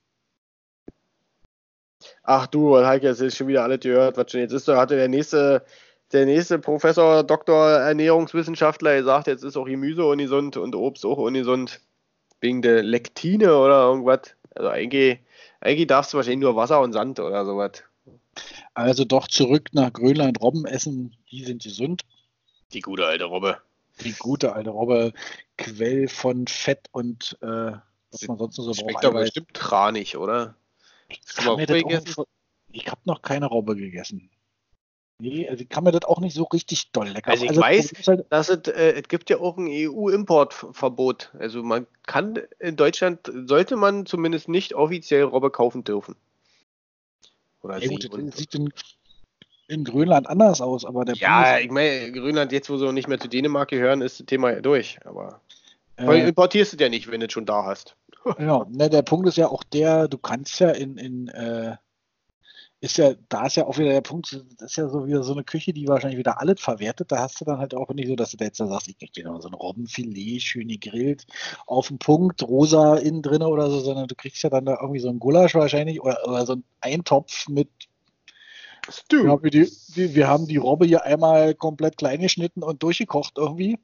Ach du, Heike, jetzt ist schon wieder alles gehört, was schon jetzt ist. Da hatte der nächste, der nächste Professor, Doktor Ernährungswissenschaftler gesagt, jetzt ist auch Gemüse ungesund und Obst auch ungesund. Wegen der Lektine oder irgendwas. Also eigentlich, eigentlich darfst du wahrscheinlich nur Wasser und Sand oder sowas. Also doch zurück nach Grönland, Robben essen, die sind gesund. Die gute alte Robbe. Die gute alte Robbe, Quell von Fett und äh, was man sonst so braucht. Schmeckt doch bestimmt tranig, oder? Ich, ich habe noch keine Robbe gegessen. Nee, also ich kann mir das auch nicht so richtig doll lecker. Also ich also, weiß, halt, dass es, äh, es gibt ja auch ein E U-Importverbot. Also man kann in Deutschland, sollte man zumindest nicht offiziell Robbe kaufen dürfen. Oder ja, gut, das sieht in, in Grönland anders aus, aber der Ja, Punkt ich meine, Grönland, jetzt wo sie nicht mehr zu Dänemark gehören, ist das Thema ja durch. Aber äh, importierst du es ja nicht, wenn du es schon da hast. Ja, ne, der Punkt ist ja auch der, du kannst ja in, in äh, ist ja, da ist ja auch wieder der Punkt, das ist ja so wieder so eine Küche, die wahrscheinlich wieder alles verwertet. Da hast du dann halt auch nicht so, dass du da jetzt da sagst, ich krieg dir noch so ein Robbenfilet, schön gegrillt, auf den Punkt, rosa innen drin oder so, sondern du kriegst ja dann da irgendwie so einen Gulasch wahrscheinlich oder, oder so einen Eintopf mit. Wir haben die, wir, wir haben die Robbe hier einmal komplett klein geschnitten und durchgekocht irgendwie.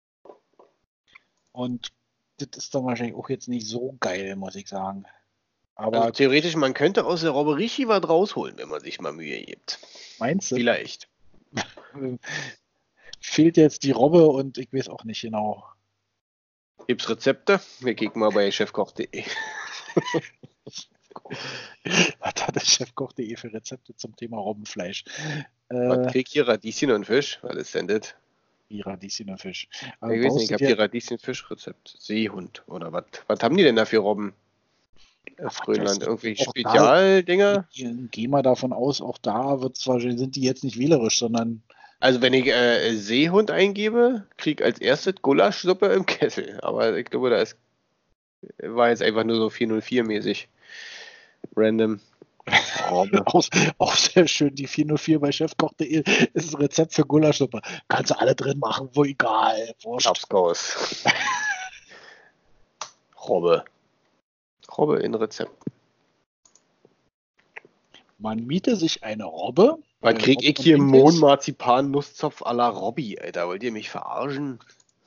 Und das ist dann wahrscheinlich auch jetzt nicht so geil, muss ich sagen. Aber Also theoretisch, man könnte aus der Robbe richtig was rausholen, wenn man sich mal Mühe gibt. meinst du, Vielleicht. fehlt jetzt die Robbe und ich weiß auch nicht genau. Gibt's Rezepte? Wir kicken mal bei chefkoch punkt de. Was hat der Chefkoch punkt de für Rezepte zum Thema Robbenfleisch? Was Äh, krieg hier Radieschen und Fisch? Was ist denn das? wie Radieschen und Fisch. Ich Aber weiß nicht, baust ich du habe dir- hier Radieschen-Fisch-Rezept. Seehund oder was? Was haben die denn da für Robben auf Ach, Grönland? das- Irgendwie auch da- Spezialdinger? Geh mal davon aus, auch da wird's wahrscheinlich, sind die jetzt nicht wählerisch, sondern Also wenn ich äh, Seehund eingebe, krieg als erstes Gulaschsuppe im Kessel. Aber ich glaube, da ist war jetzt einfach nur so vier null vier-mäßig. Random. Robbe. auch, auch sehr schön, die vier null vier bei chefkoch punkt de ist ein Rezept für Gulaschsuppe. Kannst du alle drin machen, wo egal. Wurscht. Schapskaus. Robbe. Robbe in Rezept. Man miete sich eine Robbe. Was bei krieg Rob ich und hier? Dinkels. Mohnmarzipan-Nusszopf à la Robby, Alter. Wollt ihr mich verarschen?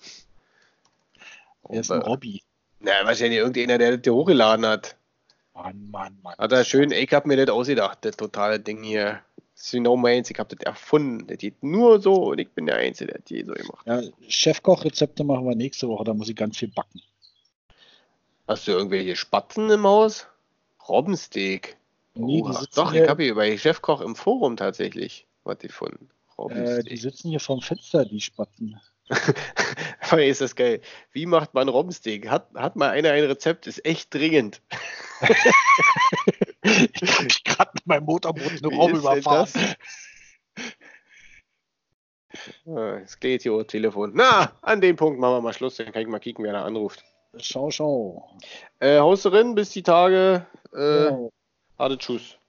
Der ist ein Robby. Na, wahrscheinlich irgendeiner, der das hochgeladen hat. Mann, Mann, Mann. Hat er schön, ich hab mir das ausgedacht, das totale Ding hier. Das ist no meins, ich hab das erfunden. Das geht nur so und ich bin der Einzige, der das je so gemacht. Ja, Chefkoch-Rezepte machen wir nächste Woche, da muss ich ganz viel backen. Hast du irgendwelche Spatzen im Haus? Robbensteak. Nee, die Oha. sitzen Doch, hier- ich habe hier bei Chefkoch im Forum tatsächlich was gefunden. Äh, Robbensteak. die sitzen hier vorm Fenster, die Spatzen. Aber ist das geil. Wie macht man Robbensteak? Hat, hat mal einer ein Rezept? Ist echt dringend. Ich habe mich gerade mit meinem Motorboot eine Wie Robbe ist denn überfahren. Ah, es geht hier das Telefon. Na, an dem Punkt machen wir mal Schluss. Dann kann ich mal kicken, wer da anruft. Schau, schau. Äh, haust du rein bis die Tage. Äh, Ja. Harte Tschüss.